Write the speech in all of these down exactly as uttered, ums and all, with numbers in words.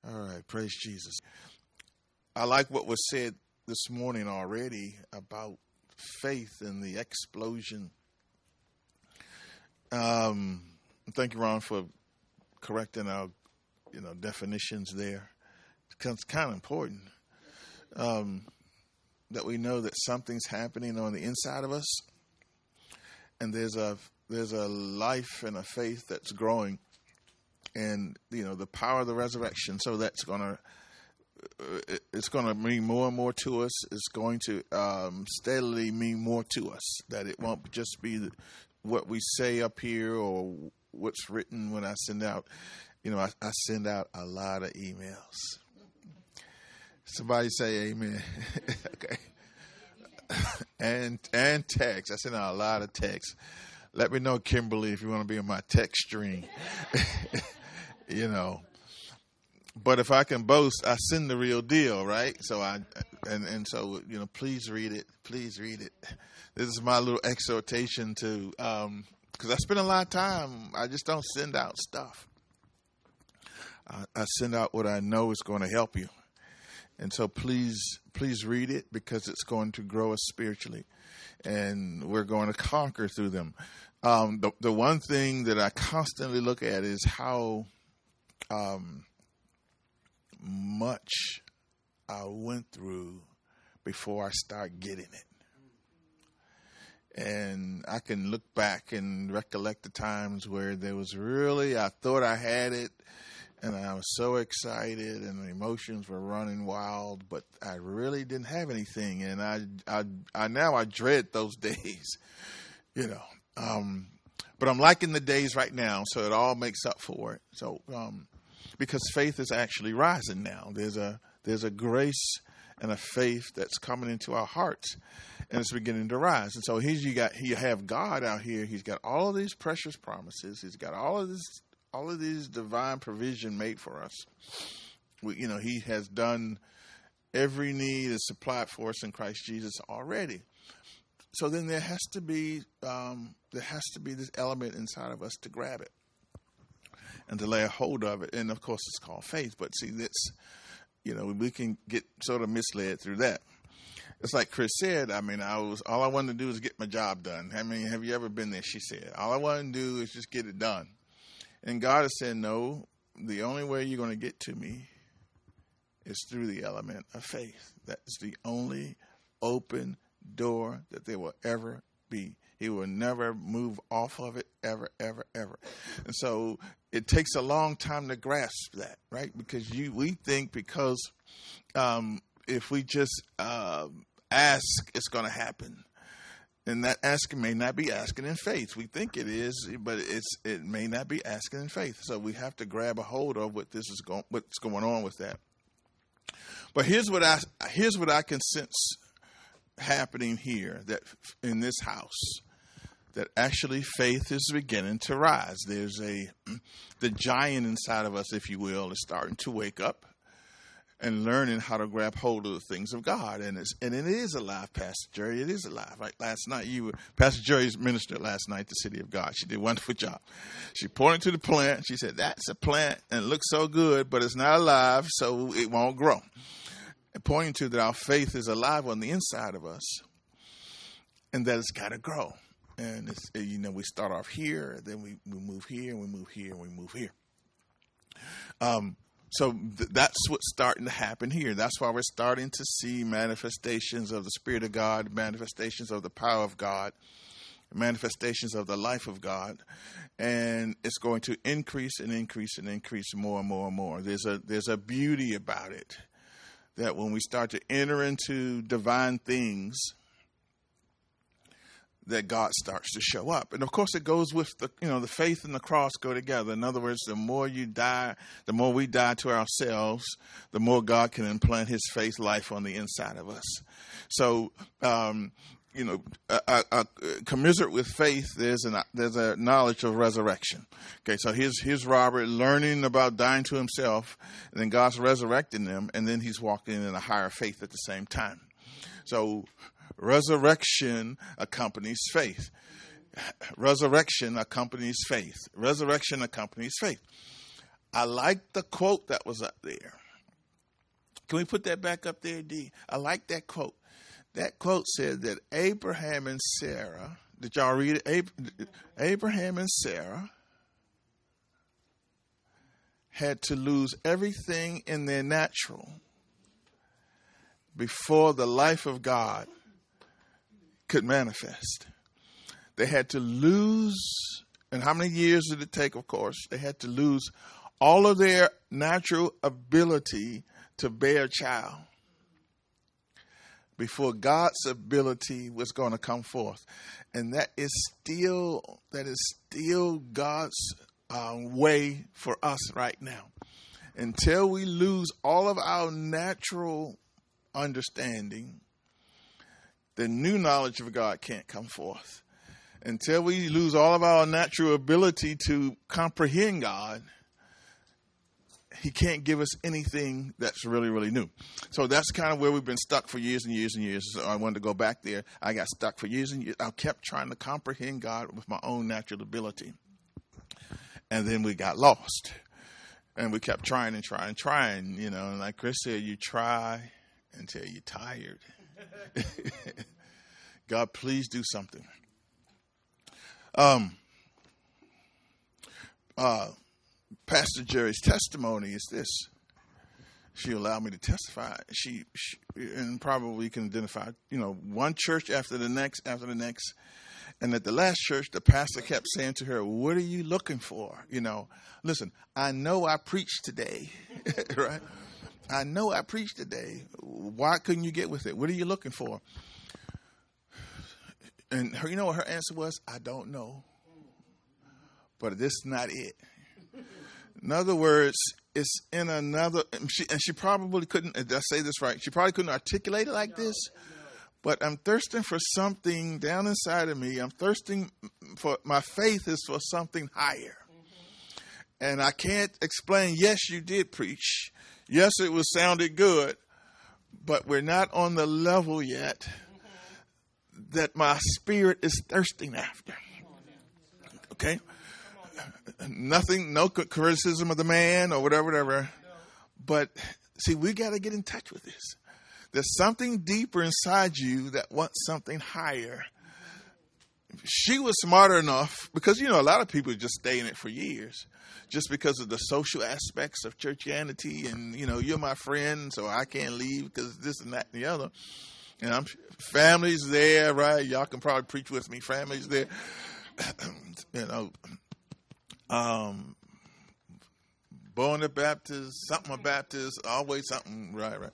All right, praise Jesus. I like what was said this morning already about faith and the explosion. Um, thank you, Ron, for correcting our, you know, definitions there. It's kind of important um, that we know that something's happening on the inside of us, and there's a there's a life and a faith that's growing, and you know the power of the resurrection. So that's gonna it's gonna mean more and more to us. It's going to um, steadily mean more to us. That it won't just be what we say up here or what's written when I send out. You know, I, I send out a lot of emails. Somebody say amen. Okay. and and text. I send out a lot of texts. Let me know, Kimberly, if you want to be on my text stream. You know. But if I can boast, I send the real deal, right? So I and, and so, you know, please read it. Please read it. This is my little exhortation to um because I spend a lot of time. I just don't send out stuff. I, I send out what I know is going to help you. And so please, please read it because it's going to grow us spiritually, and we're going to conquer through them. Um, the, the one thing that I constantly look at is how um, much I went through before I start getting it. And I can look back and recollect the times where there was really, I thought I had it, and I was so excited, and the emotions were running wild, but I really didn't have anything. And I, I, I now I dread those days, you know. Um, but I'm liking the days right now, so it all makes up for it. So, um, because faith is actually rising now. There's a there's a grace and a faith that's coming into our hearts, and it's beginning to rise. And so here you got you have God out here. He's got all of these precious promises. He's got all of this. All of these divine provision made for us. We, you know, he has done every need is supplied for us in Christ Jesus already. So then there has to be um, there has to be this element inside of us to grab it and to lay a hold of it. And of course, it's called faith. But see, that's you know we can get sort of misled through that. It's like Chris said. I mean, I was all I wanted to do is get my job done. I mean, have you ever been there? She said, all I want to do is just get it done. And God has said, no, the only way you're going to get to me is through the element of faith. That's the only open door that there will ever be. He will never move off of it, ever, ever, ever. And so it takes a long time to grasp that, right? Because you, we think because um, if we just uh, ask, it's going to happen. And that asking may not be asking in faith. We think it is, but it's it may not be asking in faith. So we have to grab a hold of what this is going, what's going on with that. But here's what I here's what I can sense happening here, that in this house, that actually faith is beginning to rise. There's a the giant inside of us, if you will, is starting to wake up and learning how to grab hold of the things of God. And it's, and it is alive, Pastor Jerry. It is alive. Right? Last night, you were, Pastor Jerry's ministered last night, the City of God. She did a wonderful job. She pointed to the plant. She said, that's a plant and it looks so good, but it's not alive, so it won't grow. And pointing to that our faith is alive on the inside of us and that it's got to grow. And, it's, you know, we start off here, then we, we move here, and we move here, and we move here. Um, So th- that's what's starting to happen here. That's why we're starting to see manifestations of the Spirit of God, manifestations of the power of God, manifestations of the life of God. And it's going to increase and increase and increase more and more and more. There's a there's a beauty about it that when we start to enter into divine things, that God starts to show up. And of course it goes with the, you know, the faith and the cross go together. In other words, the more you die, the more we die to ourselves, the more God can implant his faith life on the inside of us. So, um, you know, uh, uh, commiserate with faith, there's a, there's a knowledge of resurrection. Okay. So here's, here's Robert learning about dying to himself, and then God's resurrecting him. And then he's walking in a higher faith at the same time. So, resurrection accompanies faith. Resurrection accompanies faith. Resurrection accompanies faith. I like the quote that was up there. Can we put that back up there, D? I like that quote. That quote said that Abraham and Sarah, did y'all read it? Ab- Abraham and Sarah had to lose everything in their natural before the life of God could manifest. They had to lose, and how many years did it take, of course? They had to lose all of their natural ability to bear a child before God's ability was going to come forth. And that is still, that is still God's uh, way for us right now. Until we lose all of our natural understanding, the new knowledge of God can't come forth. Until we lose all of our natural ability to comprehend God, He can't give us anything that's really, really new. So that's kind of where we've been stuck for years and years and years. So I wanted to go back there. I got stuck for years and years. I kept trying to comprehend God with my own natural ability. And then we got lost. And we kept trying and trying and trying. You know, and like Chris said, you try until you're tired. God, please do something. Um. Uh. Pastor Jerry's testimony is this. She allowed me to testify. She, she and probably can identify, you know, one church after the next, after the next. And at the last church, the pastor kept saying to her, what are you looking for? You know, listen, I know I preached today, right? I know I preached today. Why couldn't you get with it? What are you looking for? And her, you know what her answer was? I don't know. But this is not it. In other words, it's in another, she, and she probably couldn't, did I say this right? She probably couldn't articulate it like this, but I'm thirsting for something down inside of me. I'm thirsting for, my faith is for something higher. And I can't explain, yes, you did preach. Yes, it was sounded good, but we're not on the level yet that my spirit is thirsting after. Okay? Nothing, no criticism of the man or whatever, whatever. But see, we got to get in touch with this. There's something deeper inside you that wants something higher. She was smart enough, because, you know, a lot of people just stay in it for years just because of the social aspects of churchianity. And, you know, you're my friend, so I can't leave because this and that and the other. And I'm family's there, right? Y'all can probably preach with me. Family's there. You know, Um, born a Baptist, something a Baptist, always something, right, right.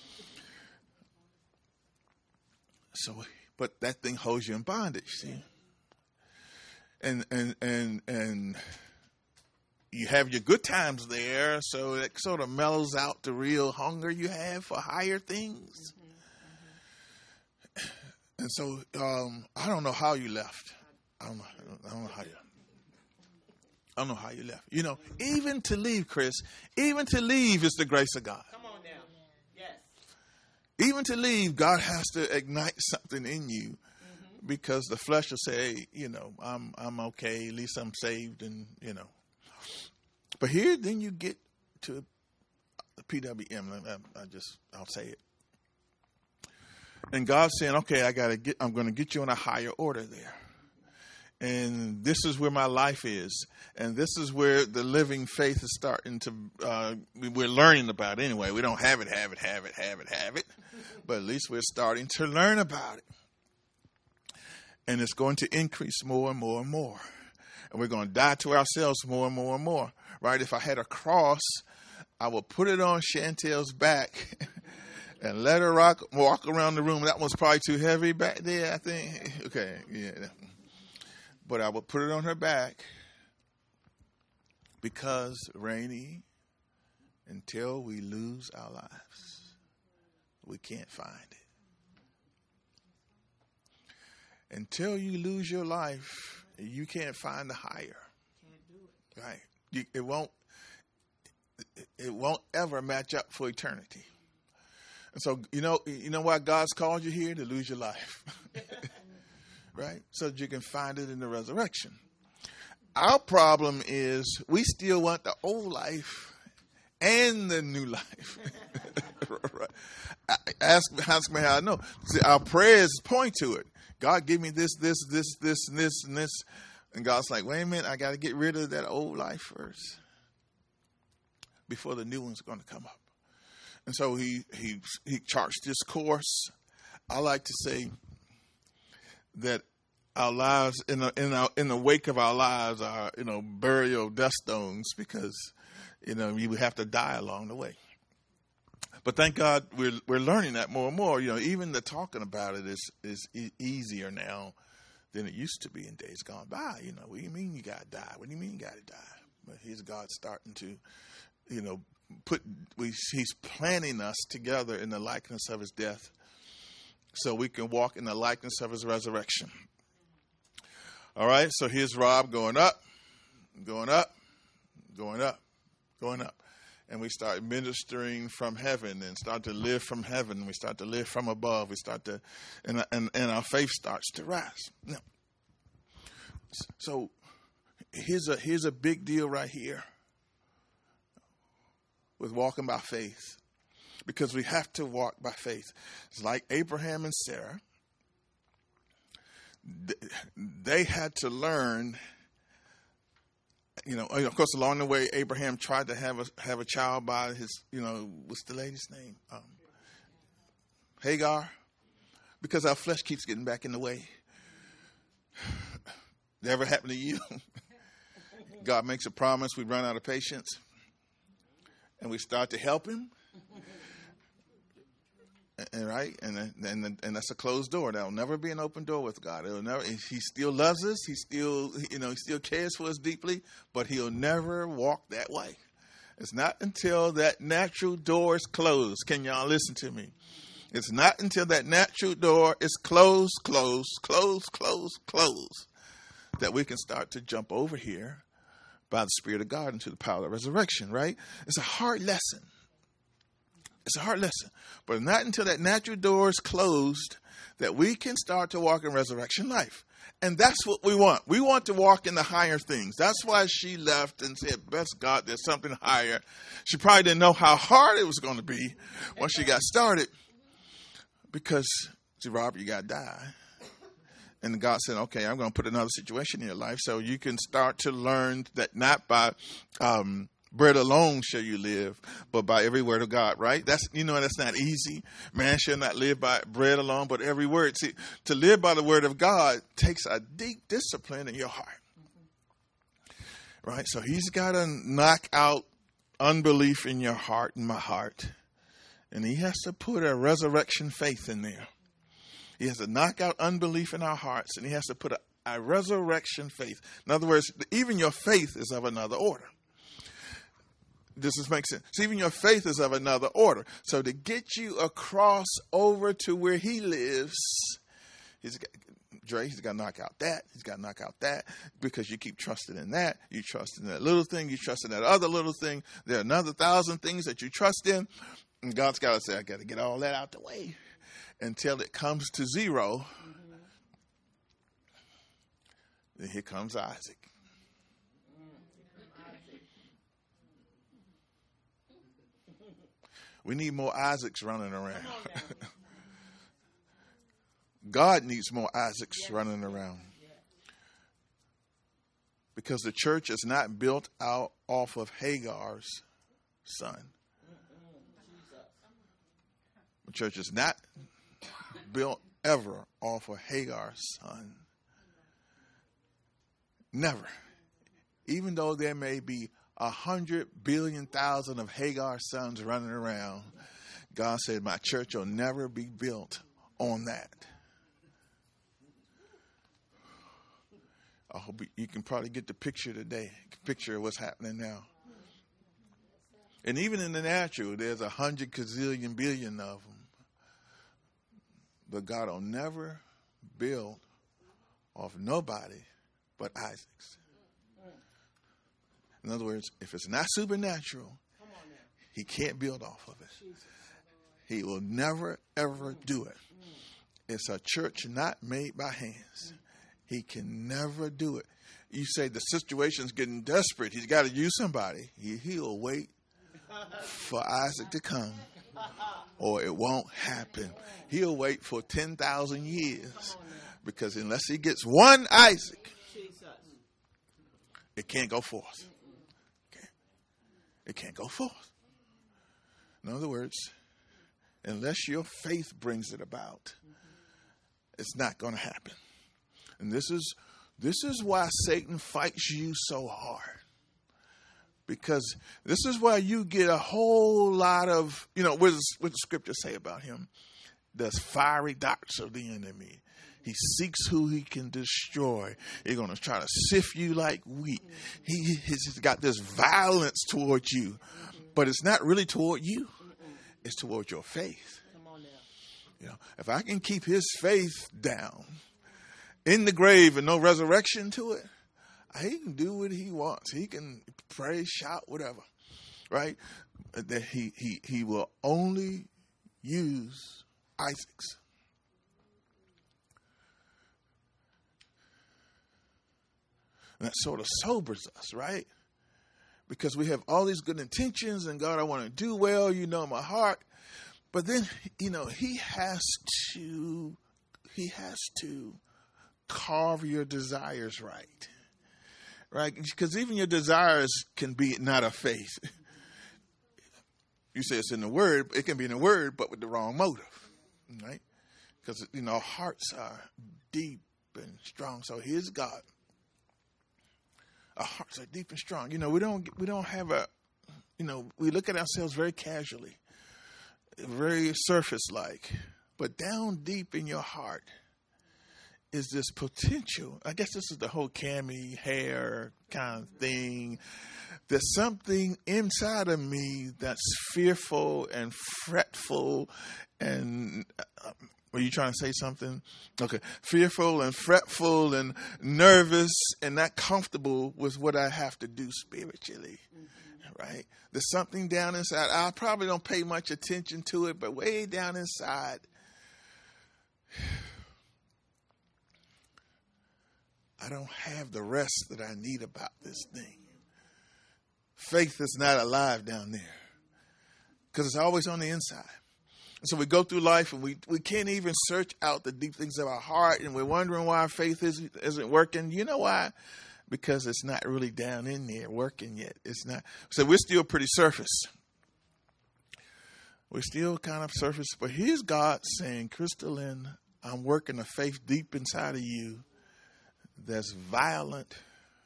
So, but that thing holds you in bondage, see? And, and, and, and you have your good times there, so it sort of mellows out the real hunger you have for higher things. Mm-hmm. Mm-hmm. And so, um, I don't know how you left. I don't know, I don't know how you I don't know how you left. You know, even to leave, Chris, even to leave is the grace of God. Come on now. Yes. Even to leave, God has to ignite something in you, mm-hmm. because the flesh will say, you know, I'm I'm okay, at least I'm saved, and, you know. But here, then you get to the P W M. I, I just, I'll say it. And God's saying, okay, I gotta get, I'm going to get you in a higher order there. And this is where my life is. And this is where the living faith is starting to, uh, we're learning about it anyway. We don't have it, have it, have it, have it, have it. But at least we're starting to learn about it. And it's going to increase more and more and more. And we're going to die to ourselves more and more and more. Right? If I had a cross, I would put it on Chantel's back and let her rock, walk around the room. That one's probably too heavy back there, I think. Okay, yeah. But I would put it on her back because, Rainey, until we lose our lives, we can't find it. Until you lose your life, you can't find the higher. Can't do it. Right? You, it won't. It won't ever match up for eternity. And so, you know, you know why God's called you here? To lose your life. Right? So that you can find it in the resurrection. Our problem is we still want the old life and the new life. Right. Ask, ask me how I know. See, our prayers point to it. God, give me this, this, this, this, and this, and this. And God's like, wait a minute, I got to get rid of that old life first before the new one's going to come up. And so he, he, he charts this course. I like to say that our lives, in the, in, our, in the wake of our lives, are, you know, burial dust stones, because, you know, you have to die along the way. But thank God we're we're learning that more and more. You know, even the talking about it is is e- easier now than it used to be in days gone by. You know, what do you mean you got to die? What do you mean you got to die? But here's God starting to, you know, put we he's planting us together in the likeness of his death, so we can walk in the likeness of his resurrection. All right, so here's Rob going up, going up, going up, going up. And we start ministering from heaven and start to live from heaven. We start to live from above. We start to, and, and, and our faith starts to rise. Now, so here's a, here's a big deal right here with walking by faith, because we have to walk by faith. It's like Abraham and Sarah. They had to learn. You know, of course, along the way, Abraham tried to have a have a child by his, you know, what's the lady's name? Um, Hagar, because our flesh keeps getting back in the way. Never happened to you? God makes a promise, we run out of patience, and we start to help him. And right, and and and that's a closed door. That'll never be an open door with God. It'll never. He still loves us. He still, you know, he still cares for us deeply. But he'll never walk that way. It's not until that natural door is closed. Can y'all listen to me? It's not until that natural door is closed, closed, closed, closed, closed, that we can start to jump over here by the Spirit of God into the power of resurrection. Right? It's a hard lesson. It's a hard lesson, but not until that natural door is closed that we can start to walk in resurrection life. And that's what we want. We want to walk in the higher things. That's why she left and said, bless God, there's something higher. She probably didn't know how hard it was going to be once she got started, because, see, Robert, you got to die. And God said, okay, I'm going to put another situation in your life so you can start to learn that not by um bread alone shall you live, but by every word of God, right? That's, you know, that's not easy. Man shall not live by bread alone, but every word. See, to live by the word of God takes a deep discipline in your heart, right? So he's got to knock out unbelief in your heart and my heart, and he has to put a resurrection faith in there. He has to knock out unbelief in our hearts, and he has to put a, a resurrection faith. In other words, even your faith is of another order. This is makes sense. So even your faith is of another order. So to get you across over to where he lives, he's got, Dre, he's got to knock out that. He's got to knock out that, because you keep trusting in that. You trust in that little thing. You trust in that other little thing. There are another thousand things that you trust in. And God's got to say, I got to get all that out the way until it comes to zero. Mm-hmm. Then here comes Isaac. We need more Isaacs running around. God needs more Isaacs yes. running around. Yes. Because the church is not built out off of Hagar's son. The church is not built ever off of Hagar's son. Never. Even though there may be a hundred billion thousand of Hagar's sons running around, God said, my church will never be built on that. I hope you can probably get the picture today, picture of what's happening now. And even in the natural, there's a hundred gazillion billion of them. But God will never build off nobody but Isaac's. In other words, if it's not supernatural, he can't build off of it. He will never, ever do it. It's a church not made by hands. He can never do it. You say the situation's getting desperate. He's got to use somebody. He, he'll wait for Isaac to come, or it won't happen. He'll wait for ten thousand years, because unless he gets one Isaac, it can't go forth. Okay. It can't go forth. In other words, unless your faith brings it about, it's not going to happen. And this is this is why Satan fights you so hard. Because this is why you get a whole lot of, you know, what does, what does the scripture say about him? There's fiery darts of the enemy. He seeks who he can destroy. He's going to try to sift you like wheat. He, he's got this violence towards you, but it's not really toward you. It's toward your faith. You know, if I can keep his faith down in the grave and no resurrection to it, he can do what he wants. He can pray, shout, whatever, right? That he he he will only use Isaac's. And that sort of sobers us, right? Because we have all these good intentions, and God, I want to do well, you know, my heart. But then, you know, he has to, he has to carve your desires right. Right? Because even your desires can be not of faith. You say it's in the word, it can be in the word, but with the wrong motive. Right? Because, you know, hearts are deep and strong. So here's God. Our hearts are deep and strong. You know, we don't we don't have a, you know, we look at ourselves very casually, very surface-like. But down deep in your heart is this potential. I guess this is the whole Cammy hair kind of thing. There's something inside of me that's fearful and fretful and... Uh, Were you trying to say something? Okay. Fearful and fretful and nervous and not comfortable with what I have to do spiritually. Mm-hmm. Right? There's something down inside. I probably don't pay much attention to it, but way down inside, I don't have the rest that I need about this thing. Faith is not alive down there because it's always on the inside. So we go through life and we, we can't even search out the deep things of our heart, and we're wondering why our faith isn't, isn't working. You know why? Because it's not really down in there working yet. It's not. So we're still pretty surface. We're still kind of surface. But here's God saying, Crystalline, I'm working a faith deep inside of you that's violent,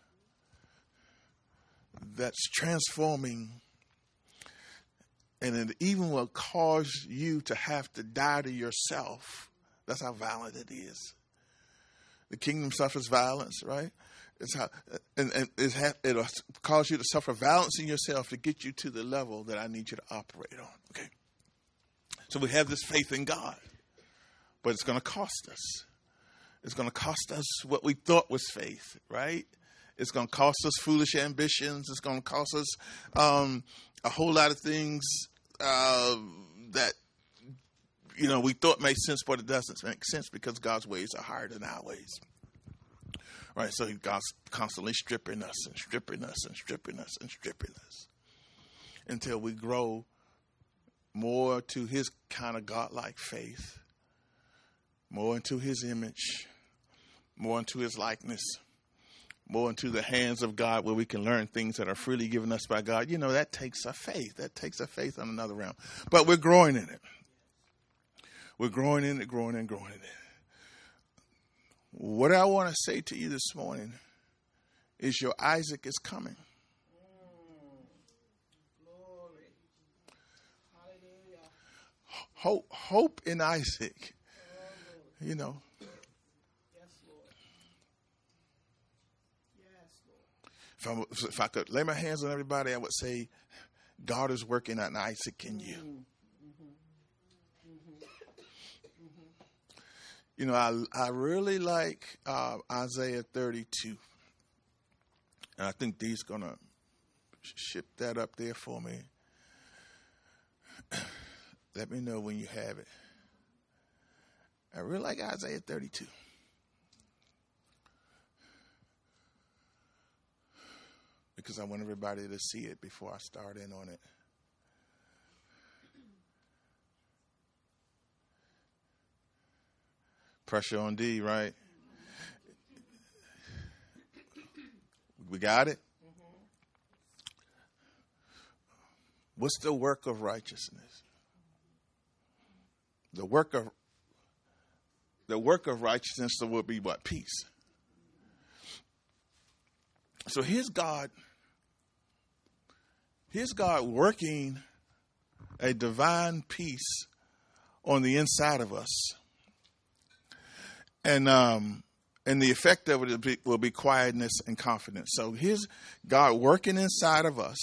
that's transforming. And it even will cause you to have to die to yourself. That's how violent it is. The kingdom suffers violence, right? It's how, and, and it's ha, it'll cause you to suffer violence in yourself to get you to the level that I need you to operate on. Okay. So we have this faith in God, but it's going to cost us. It's going to cost us what we thought was faith, right? It's going to cost us foolish ambitions. It's going to cost us um, a whole lot of things uh, that, you know, we thought made sense, but it doesn't make sense because God's ways are higher than our ways. Right? So God's constantly stripping us and stripping us and stripping us and stripping us until we grow more to his kind of godlike faith, more into his image, more into his likeness, more into the hands of God where we can learn things that are freely given us by God. You know, that takes a faith. That takes a faith on another realm. But we're growing in it. We're growing in it, growing and growing in it. What I want to say to you this morning is your Isaac is coming. Glory. Hallelujah. Hope, hope in Isaac. You know. If I, if I could lay my hands on everybody, I would say, God is working on Isaac in you. Mm-hmm. Mm-hmm. Mm-hmm. You know, I I really like uh, Isaiah thirty-two. And I think Dee's going to ship that up there for me. Let me know when you have it. I really like Isaiah thirty-two. because I want everybody to see it before I start in on it. Pressure on D, right? We got it? What's the work of righteousness? The work of the work of righteousness will be what? Peace. So here's God. Here's God working a divine peace on the inside of us. And um, and the effect of it will be, will be quietness and confidence. So here's God working inside of us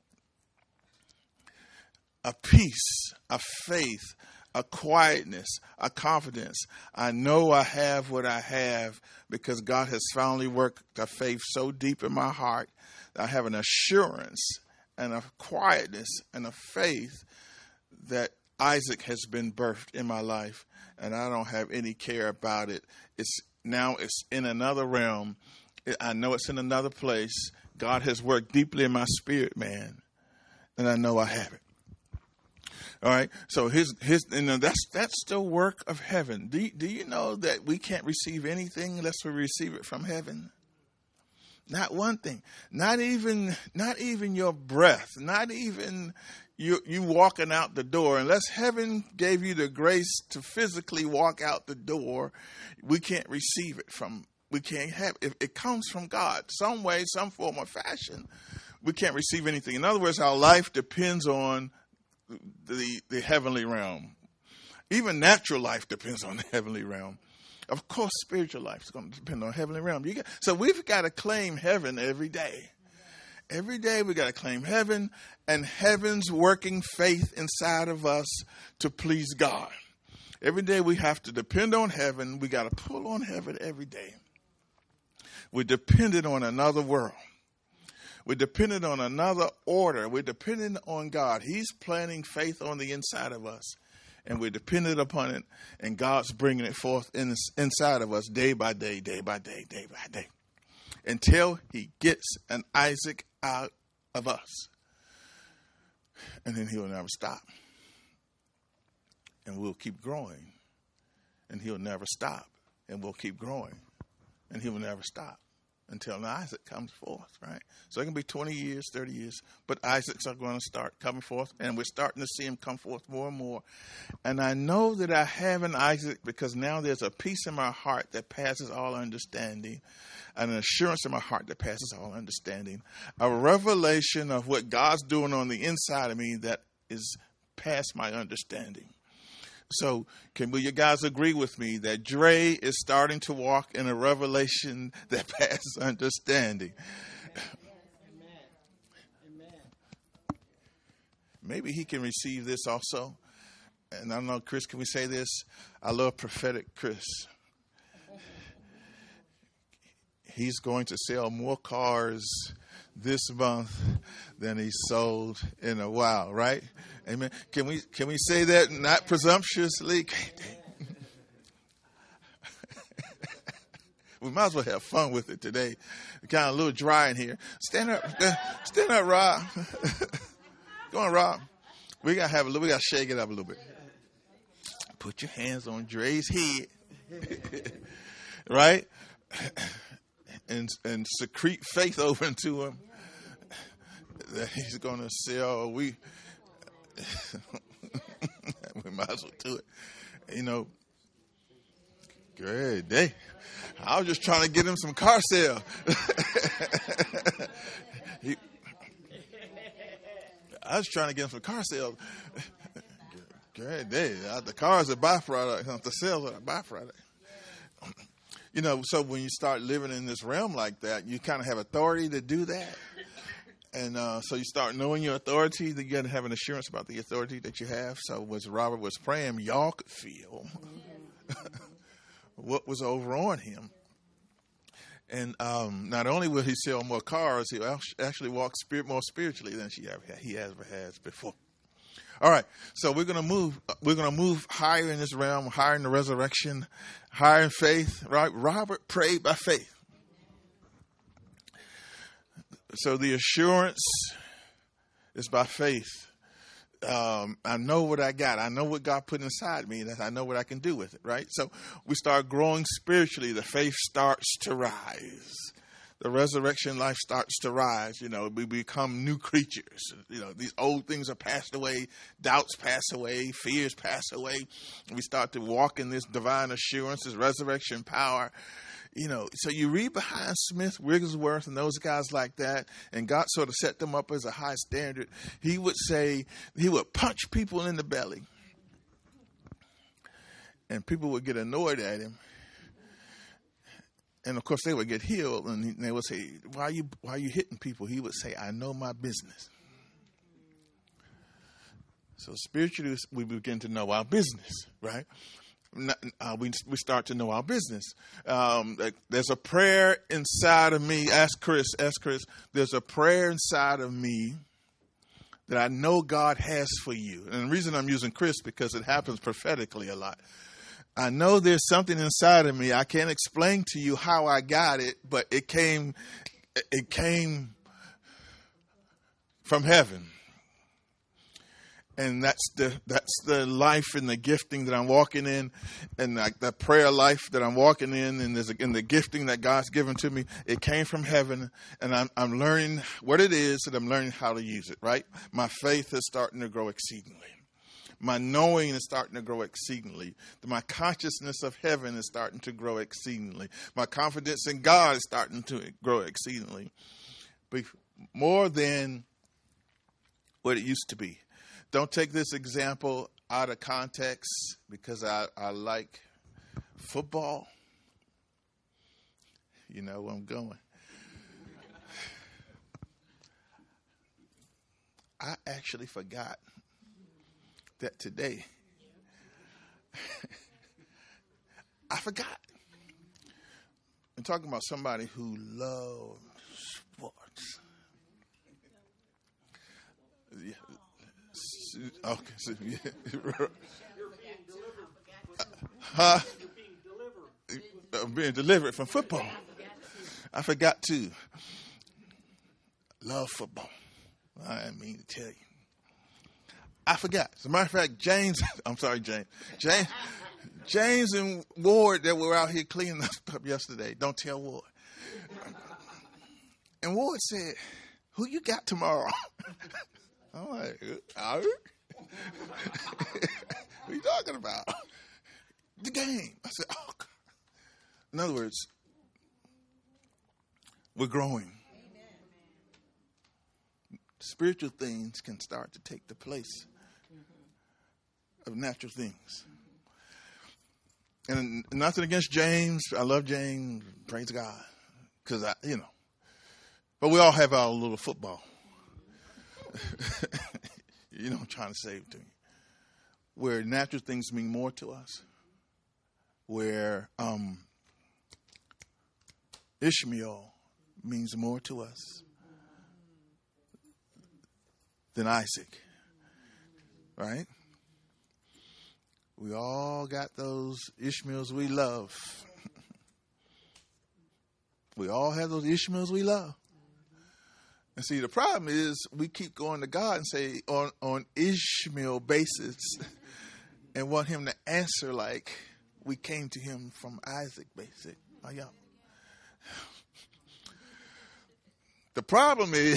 a peace, a faith, a quietness, a confidence. I know I have what I have because God has finally worked a faith so deep in my heart that I have an assurance and a quietness and a faith that Isaac has been birthed in my life. And I don't have any care about it. It's now it's in another realm. I know it's in another place. God has worked deeply in my spirit, man, and I know I have it. All right. So his his and that's that's the work of heaven. Do do you know that we can't receive anything unless we receive it from heaven? Not one thing. Not even not even your breath. Not even You you walking out the door, unless heaven gave you the grace to physically walk out the door, we can't receive it from, we can't have it. It comes from God, some way, some form or fashion. We can't receive anything. In other words, our life depends on the, the heavenly realm. Even natural life depends on the heavenly realm. Of course, spiritual life is going to depend on the heavenly realm. You got, so we've got to claim heaven every day. Every day we got to claim heaven and heaven's working faith inside of us to please God. Every day we have to depend on heaven. We got to pull on heaven every day. We're dependent on another world. We're dependent on another order. We're dependent on God. He's planting faith on the inside of us, and we're dependent upon it, and God's bringing it forth in, inside of us day by day, day by day, day by day, until he gets an Isaac out of us. And then he'll never stop. And we'll keep growing. And he'll never stop. And we'll keep growing. And he will never stop until Isaac comes forth, right? So it can be twenty years, thirty years, but Isaacs are going to start coming forth, and we're starting to see him come forth more and more. And I know that I have an Isaac because now there's a peace in my heart that passes all understanding, and an assurance in my heart that passes all understanding, a revelation of what God's doing on the inside of me that is past my understanding. So can will you guys agree with me that Dre is starting to walk in a revelation that passes understanding? Amen. Amen. Maybe he can receive this also. And I don't know, Chris, can we say this? I love prophetic Chris. He's going to sell more cars this month than he sold in a while, right? Amen. Can we can we say that not presumptuously? We might as well have fun with it today. We're kind of a little dry in here. Stand up, stand up, Rob. Go on, Rob. We gotta have a little. We gotta shake it up a little bit. Put your hands on Dre's head, right? And and secrete faith over into him that he's going to sell. We we might as well do it. You know, great day. I was just trying to get him some car sale. he, I was trying to get him some car sales. Great day. The car is a byproduct. The sales are a byproduct. You know, so when you start living in this realm like that, you kind of have authority to do that. And uh, so you start knowing your authority, that you got to have an assurance about the authority that you have. So as Robert was praying, y'all could feel what was over on him. And um, not only will he sell more cars, he'll actually walk spirit more spiritually than he ever, he ever has before. All right, so we're gonna move. We're gonna move higher in this realm, higher in the resurrection, higher in faith. Right? Robert prayed by faith. So the assurance is by faith. Um, I know what I got. I know what God put inside me, and I know what I can do with it, right? So we start growing spiritually. The faith starts to rise. The resurrection life starts to rise. You know, we become new creatures. You know, these old things are passed away. Doubts pass away. Fears pass away. We start to walk in this divine assurance, this resurrection power. You know, so you read behind Smith, Wigglesworth, and those guys like that, and God sort of set them up as a high standard. He would say, he would punch people in the belly, and people would get annoyed at him. And of course, they would get healed, and they would say, "Why are you, why are you hitting people?" He would say, "I know my business." So spiritually, we begin to know our business, right? Uh, we we start to know our business. Um, there's a prayer inside of me. Ask Chris. Ask Chris. There's a prayer inside of me that I know God has for you. And the reason I'm using Chris because it happens prophetically a lot. I know there's something inside of me. I can't explain to you how I got it, but it came. It came from heaven. And that's the that's the life and the gifting that I'm walking in, and like the prayer life that I'm walking in, and there's in the gifting that God's given to me. It came from heaven, and I'm I'm learning what it is, and I'm learning how to use it. Right, my faith is starting to grow exceedingly. My knowing is starting to grow exceedingly. My consciousness of heaven is starting to grow exceedingly. My confidence in God is starting to grow exceedingly, but more than what it used to be. Don't take this example out of context because I, I like football. You know where I'm going. I actually forgot that today. I forgot. I'm talking about somebody who loves sports. Yeah. Okay, so, yeah. Huh? I'm being delivered from football. I forgot to love football. I didn't mean to tell you. I forgot. As a matter of fact, James, I'm sorry, James. James, James and Ward that were out here cleaning up yesterday. Don't tell Ward. And Ward said, "Who you got tomorrow?" I'm like, "What are you talking about?" The game. I said, "Oh, God." In other words, we're growing. Spiritual things can start to take the place of natural things. And nothing against James. I love James. Praise God. Because, I, you know, but we all have our little football. You know, I'm trying to say it to you. Where natural things mean more to us. Where um, Ishmael means more to us than Isaac. Right? We all got those Ishmaels we love. We all have those Ishmaels we love. And see, the problem is we keep going to God and say on, on Ishmael basis and want him to answer like we came to him from Isaac basis. Oh, yeah. The problem is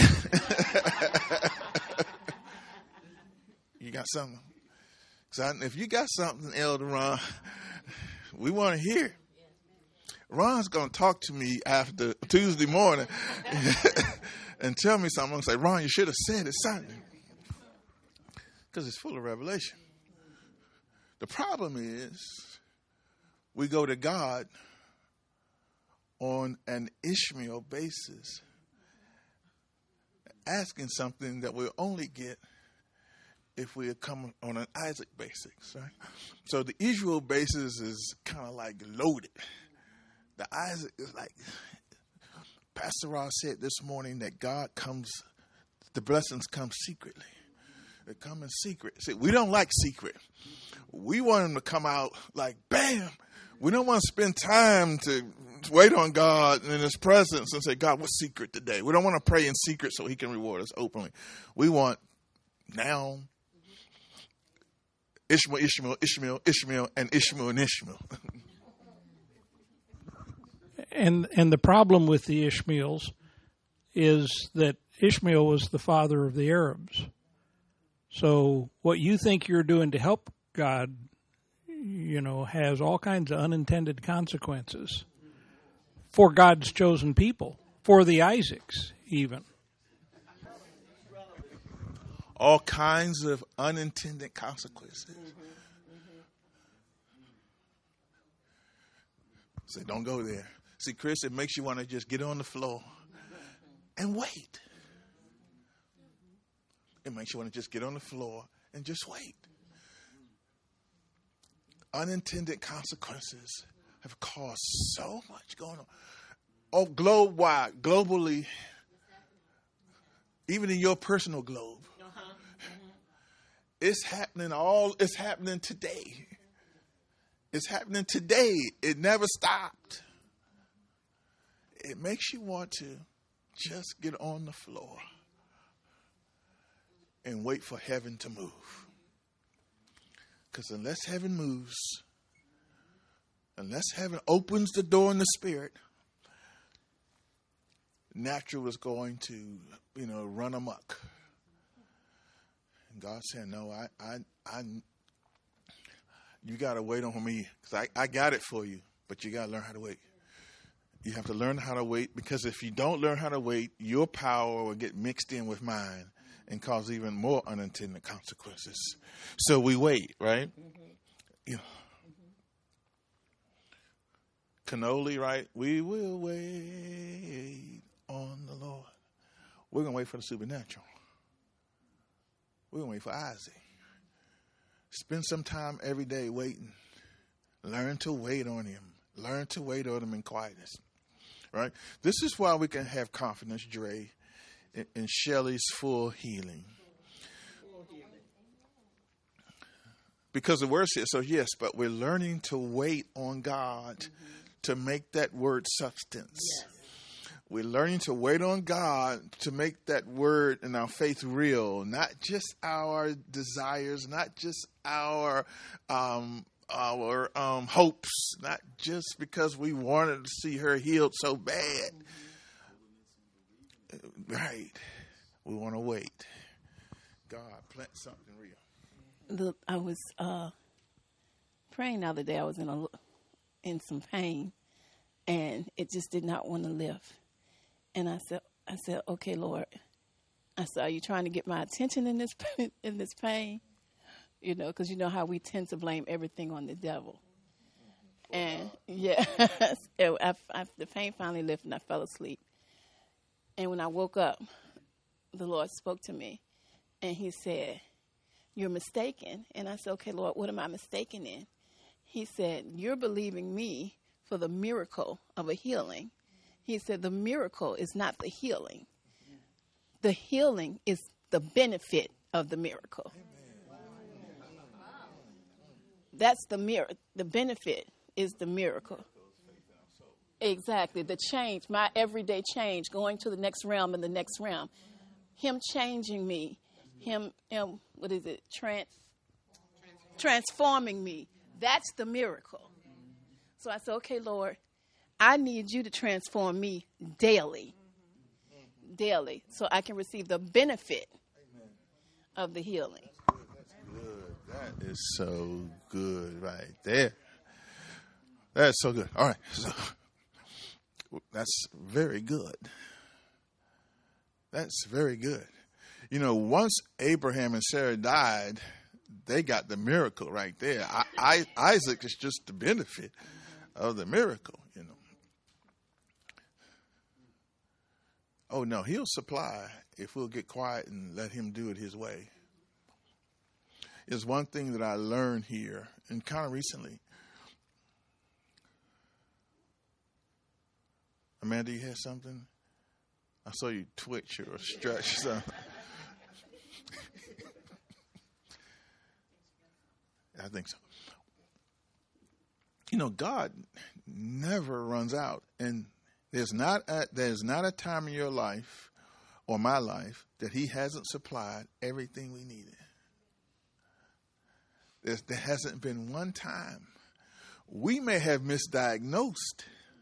you got something. So if you got something, Elder Ron, we want to hear. Ron's going to talk to me after Tuesday morning and tell me something. I'm going to say, "Ron, you should have said it Sunday." Because it's full of revelation. The problem is we go to God on an Ishmael basis, asking something that we'll only get if we come on an Isaac basis, right? So the Israel basis is kind of like loaded. The Isaac is like, Pastor Ross said this morning that God comes, the blessings come secretly. They come in secret. See, we don't like secret. We want them to come out like, bam. We don't want to spend time to wait on God in his presence and say, God, what's secret today? We don't want to pray in secret so he can reward us openly. We want now Ishmael, Ishmael, Ishmael, Ishmael, and Ishmael and Ishmael. and and the problem with the Ishmaels is that Ishmael was the father of the Arabs. So what you think you're doing to help God, you know, has all kinds of unintended consequences for God's chosen people, for the Isaacs even. All kinds of unintended consequences. Say, don't go there. See, Chris, it makes you want to just get on the floor and wait. It makes you want to just get on the floor and just wait. Unintended consequences have caused so much going on. Oh, globe-wide, globally, even in your personal globe. Uh-huh. Mm-hmm. It's happening all, it's happening today. It's happening today. It never stopped. It makes you want to just get on the floor and wait for heaven to move. Because unless heaven moves, unless heaven opens the door in the spirit, natural is going to, you know, run amok. And God said, no, I, I, I, you got to wait on me because I, I got it for you, but you got to learn how to wait. You have to learn how to wait, because if you don't learn how to wait, your power will get mixed in with mine and cause even more unintended consequences. So we wait, right? Mm-hmm. You know, mm-hmm. Cannoli, right? We will wait on the Lord. We're going to wait for the supernatural. We're going to wait for Isaac. Spend some time every day waiting. Learn to wait on him. Learn to wait on him in quietness. Right? This is why we can have confidence, Dre, in, in Shelley's full healing. Because the word says so, yes, but we're learning to wait on God mm-hmm. to make that word substance. Yes. We're learning to wait on God to make that word and our faith real, not just our desires, not just our um, our um, hopes, not just because we wanted to see her healed so bad. Mm-hmm. Right. We want to wait. God, plant something real. The, I was uh, praying the other day. I was in a in some pain, and it just did not want to lift. And I said, I said, okay, Lord. I said, are you trying to get my attention in this in this pain? You know, because you know how we tend to blame everything on the devil. And yeah, I, I, the pain finally lifted, and I fell asleep. And when I woke up, the Lord spoke to me, and He said, "You're mistaken." And I said, "Okay, Lord, what am I mistaken in?" He said, "You're believing me for the miracle of a healing." He said, "The miracle is not the healing. The healing is the benefit of the miracle." That's the mir- The benefit is the miracle. Exactly. The change, my everyday change, going to the next realm and the next realm. Him changing me. Him, him what is it? Trans, transforming me. That's the miracle. So I said, okay, Lord, I need you to transform me daily. Daily. So I can receive the benefit of the healing. That is so good right there. That's so good. All right. So that's very good. That's very good. You know, once Abraham and Sarah died, they got the miracle right there. I, I, Isaac is just the benefit of the miracle, you know. Oh, no, he'll supply if we'll get quiet and let him do it his way. Is one thing that I learned here, and kind of recently. Amanda, you had something? I saw you twitch or stretch something. I think so. You know, God never runs out And there's not a, there's not a time in your life or my life that he hasn't supplied everything we needed. There's, there hasn't been one time. We may have misdiagnosed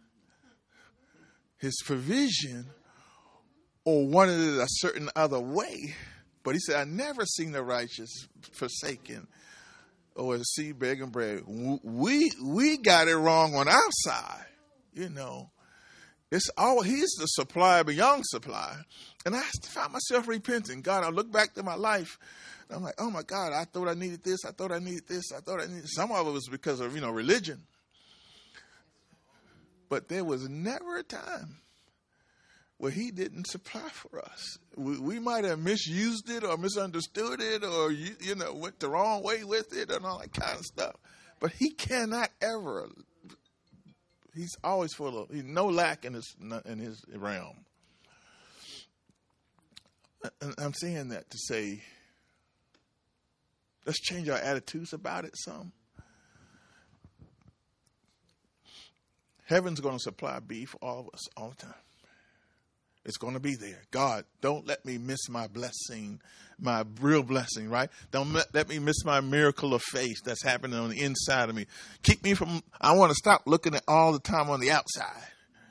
his provision or wanted it a certain other way. But he said, I never seen the righteous forsaken or the seed begging bread. We we got it wrong on our side, you know. It's all he's the supply beyond supply. And I found myself repenting. God, I look back to my life. And I'm like, oh my God, I thought I needed this. I thought I needed this. I thought I needed. Some of it was because of, you know, religion. But there was never a time where he didn't supply for us. We, we might have misused it or misunderstood it or, you, you know, went the wrong way with it and all that kind of stuff. But he cannot ever. He's always full of, he's no lack in his in his realm. And I'm saying that to say, let's change our attitudes about it some. Heaven's going to supply beef for all of us all the time. It's going to be there. God, don't let me miss my blessing, my real blessing, right? Don't let me miss my miracle of faith that's happening on the inside of me. Keep me from, I want to stop looking at all the time on the outside.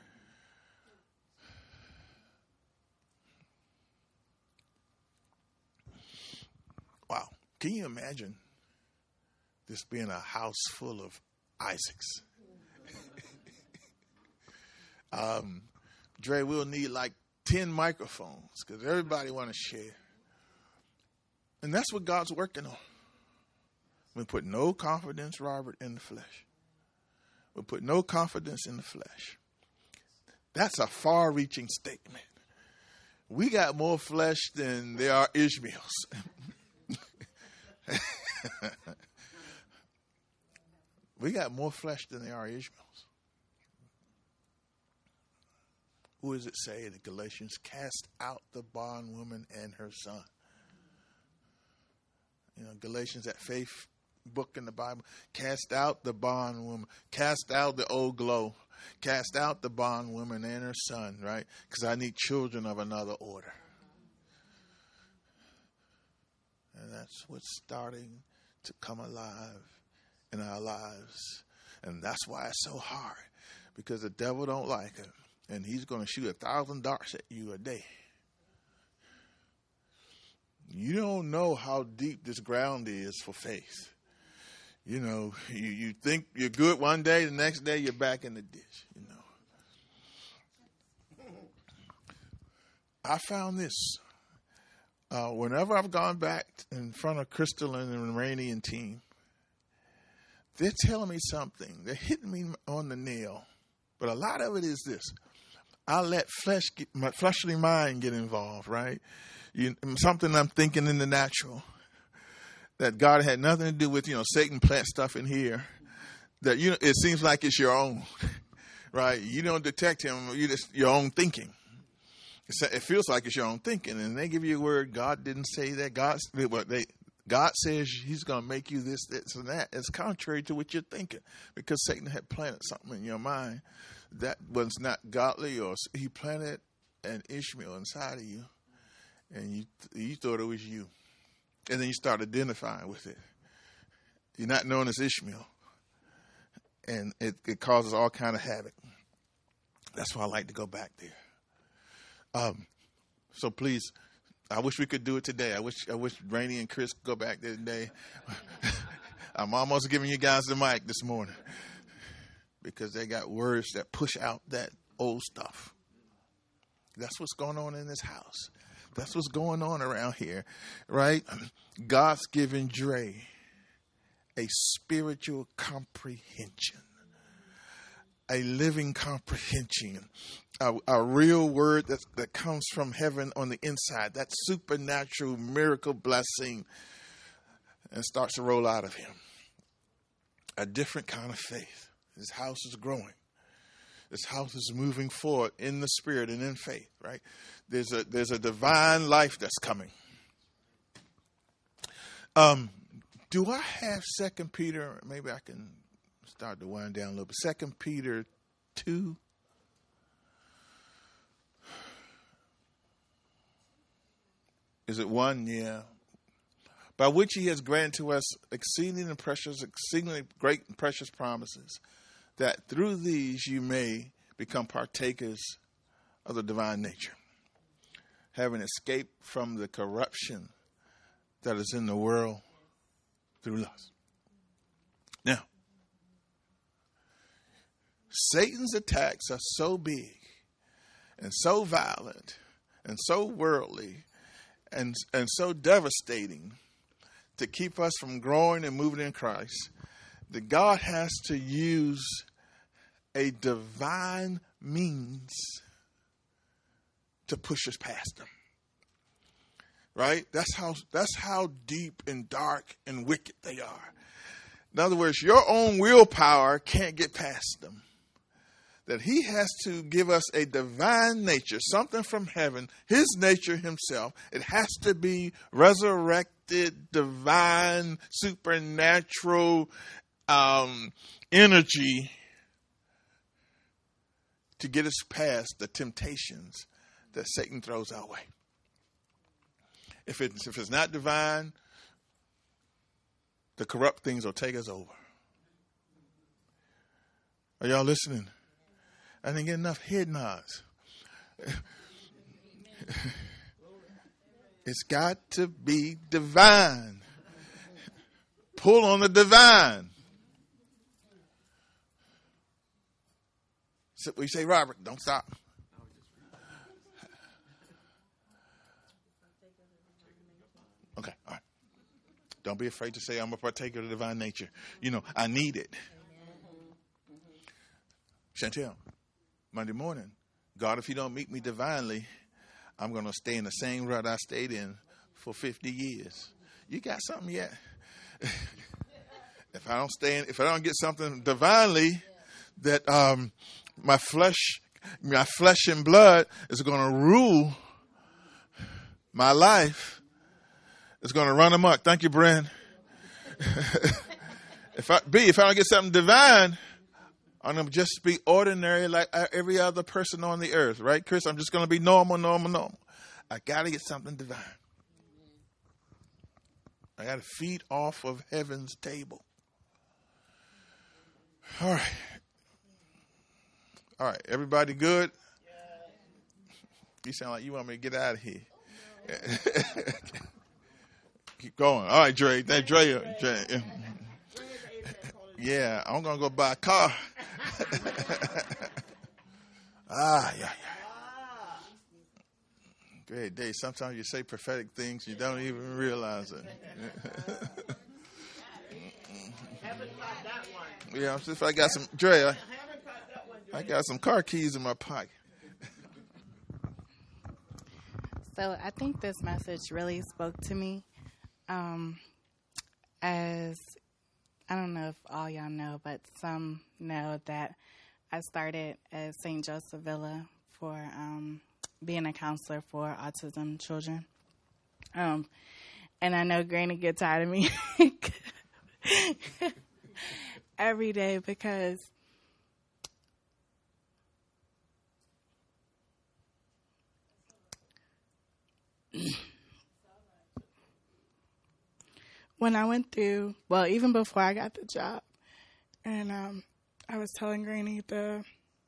Wow. Can you imagine this being a house full of Isaacs? um, Dre, we'll need like ten microphones because everybody want to share. And that's what God's working on. We put no confidence, Robert, in the flesh. We put no confidence in the flesh. That's a far-reaching statement. We got more flesh than there are Ishmaels. We got more flesh than there are Ishmaels. Who does it say in Galatians? Cast out the bondwoman and her son. You know, Galatians, that faith book in the Bible. Cast out the bondwoman. Cast out the old glow. Cast out the bondwoman and her son, right? Because I need children of another order. And that's what's starting to come alive in our lives. And that's why it's so hard. Because the devil don't like it. And he's going to shoot a thousand darts at you a day. You don't know how deep this ground is for faith. You know, you, you think you're good one day, the next day you're back in the ditch, you know. I found this. Uh, whenever I've gone back in front of Crystal and the Rainey and team, they're telling me something. They're hitting me on the nail. But a lot of it is this. I let flesh, get, my fleshly mind get involved, right? You, something I'm thinking in the natural that God had nothing to do with. You know, Satan plants stuff in here that you. It seems like it's your own, right? You don't detect him. You just your own thinking. It's, it feels like it's your own thinking, and they give you a word. God didn't say that. God, what they. God says He's going to make you this, this, and that. It's contrary to what you're thinking because Satan had planted something in your mind that was not godly, or he planted an Ishmael inside of you, and you you thought it was you, and then you start identifying with it. You're not known as Ishmael, and it, it causes all kind of havoc. That's why I like to go back there. Um, so please. I wish we could do it today. I wish I wish Rainey and Chris could go back there today. I'm almost giving you guys the mic this morning because they got words that push out that old stuff. That's what's going on in this house. That's what's going on around here, right? God's given Dre a spiritual comprehension, a living comprehension. A, a real word that, that comes from heaven on the inside, that supernatural miracle blessing, and starts to roll out of him. A different kind of faith. His house is growing. This house is moving forward in the spirit and in faith, right? There's a there's a divine life that's coming. Um, do I have Second Peter? Maybe I can start to wind down a little bit. Second Peter two. Is it one? Yeah. By which he has granted to us exceeding and precious, exceedingly great and precious promises, that through these you may become partakers of the divine nature, having escaped from the corruption that is in the world through lust. Now, Satan's attacks are so big and so violent and so worldly and, and so devastating to keep us from growing and moving in Christ that God has to use a divine means to push us past them. Right? That's how that's how deep and dark and wicked they are. In other words, your own willpower can't get past them. That he has to give us a divine nature, something from heaven, his nature himself. It has to be resurrected, divine, supernatural um, energy to get us past the temptations that Satan throws our way. If it's, if it's not divine, the corrupt things will take us over. Are y'all listening? I didn't get enough head nods. It's got to be divine. Pull on the divine. So we say, Robert, don't stop. Okay, all right. Don't be afraid to say I'm a partaker of the divine nature. You know, I need it. Chantel, Monday morning, God, if you don't meet me divinely, I'm going to stay in the same rut I stayed in for fifty years. You got something yet? If I don't stay in, if I don't get something divinely, that um, my flesh, my flesh and blood is going to rule my life. It's going to run amok. Thank you, Bren. If I B, if I don't get something divine, I'm going to just be ordinary like every other person on the earth, right, Chris? I'm just going to be normal, normal, normal. I got to get something divine. I got to feed off of heaven's table. All right. All right. Everybody good? You sound like you want me to get out of here. Keep going. All right, Dre. That Dre. Dre. Yeah, I'm going to go buy a car. ah, yeah, yeah. Great day. Sometimes you say prophetic things, you don't even realize it. Yeah, I'm just, I got some, Dre, I, I got some car keys in my pocket. So I think this message really spoke to me. Um, as, I don't know if all y'all know, but some know that I started at Saint Joseph Villa for um, being a counselor for autism children. Um, and I know Granny gets tired of me every day because when I went through, well, even before I got the job, and um, I was telling Granny the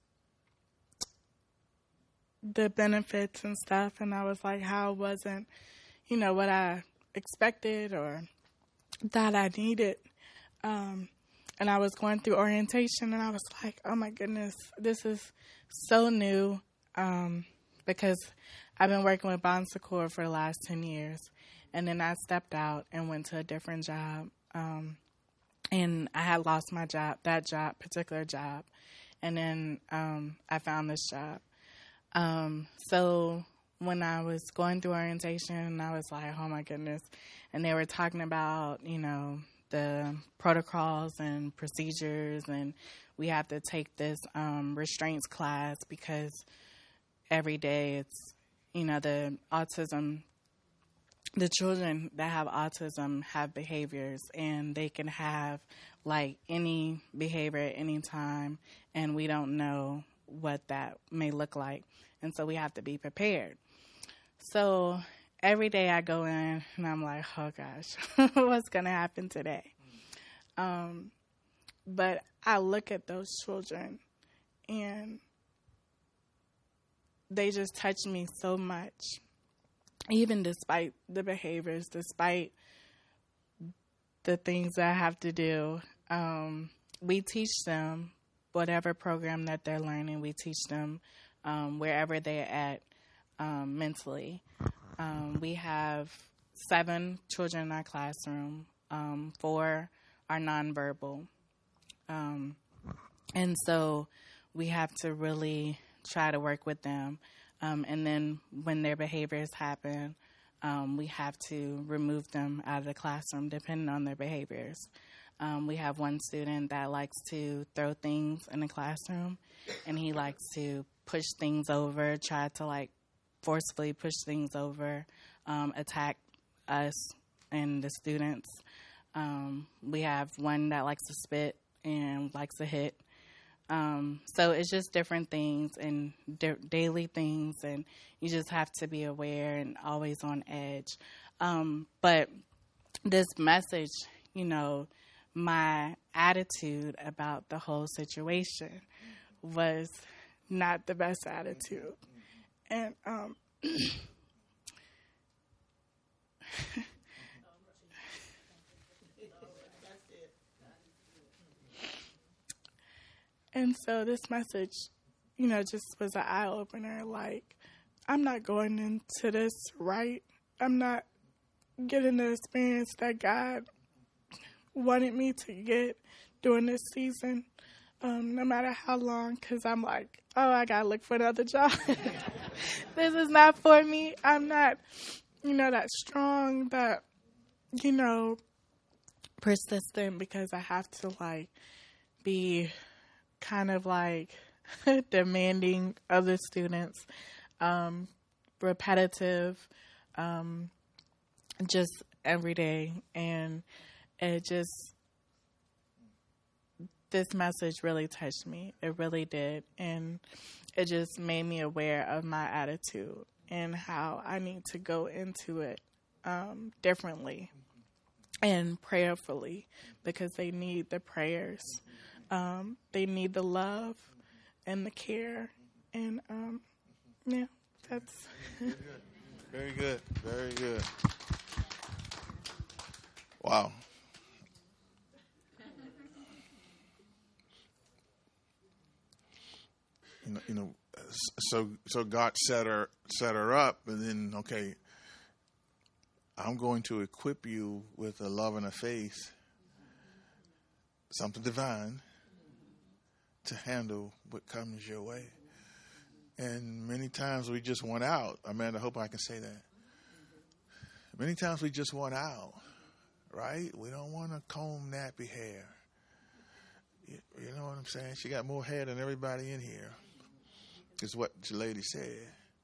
the benefits and stuff, and I was like, how it wasn't, you know, what I expected or thought I needed. Um, and I was going through orientation, and I was like, oh, my goodness, this is so new um, because I've been working with Bon Secours for the last ten years. And then I stepped out and went to a different job. Um, and I had lost my job, that job, particular job. And then um, I found this job. Um, so when I was going through orientation, I was like, oh, my goodness. And they were talking about, you know, the protocols and procedures. And we have to take this um, restraints class because every day it's, you know, the autism the children that have autism have behaviors, and they can have like any behavior at any time, and we don't know what that may look like. And so we have to be prepared. So every day I go in and I'm like, oh gosh, what's going to happen today? Um, but I look at those children and they just touch me so much, even despite the behaviors, despite the things that I have to do. Um, we teach them whatever program that they're learning. We teach them um, wherever they're at um, mentally. Um, we have seven children in our classroom. Um, four are nonverbal. Um, and so we have to really try to work with them. Um, and then when their behaviors happen, um, we have to remove them out of the classroom depending on their behaviors. Um, we have one student that likes to throw things in the classroom, and he likes to push things over, try to like forcefully push things over, um, attack us and the students. Um, we have one that likes to spit and likes to hit. Um, so it's just different things and da- daily things, and you just have to be aware and always on edge. Um, but this message, you know, my attitude about the whole situation was not the best attitude. And um, and so this message, you know, just was an eye-opener. Like, I'm not going into this right. I'm not getting the experience that God wanted me to get during this season, um, no matter how long, because I'm like, oh, I got to look for another job. This is not for me. I'm not, you know, that strong, that, you know, persistent, because I have to, like, be kind of, like, demanding of the students, um, repetitive, um, just every day. And it just, this message really touched me. It really did. And it just made me aware of my attitude and how I need to go into it um, differently and prayerfully, because they need the prayers. Um, they need the love and the care. And, um, yeah, that's... Very good. Very good. Wow. You know, you know, so so God set her set her up, and then okay, I'm going to equip you with a love and a faith, something divine, to handle what comes your way. And many times we just want out. Amanda, I hope I can say that. Many times we just want out, right? We don't want to comb nappy hair. You, you know what I'm saying? She got more hair than everybody in here, is what the lady said.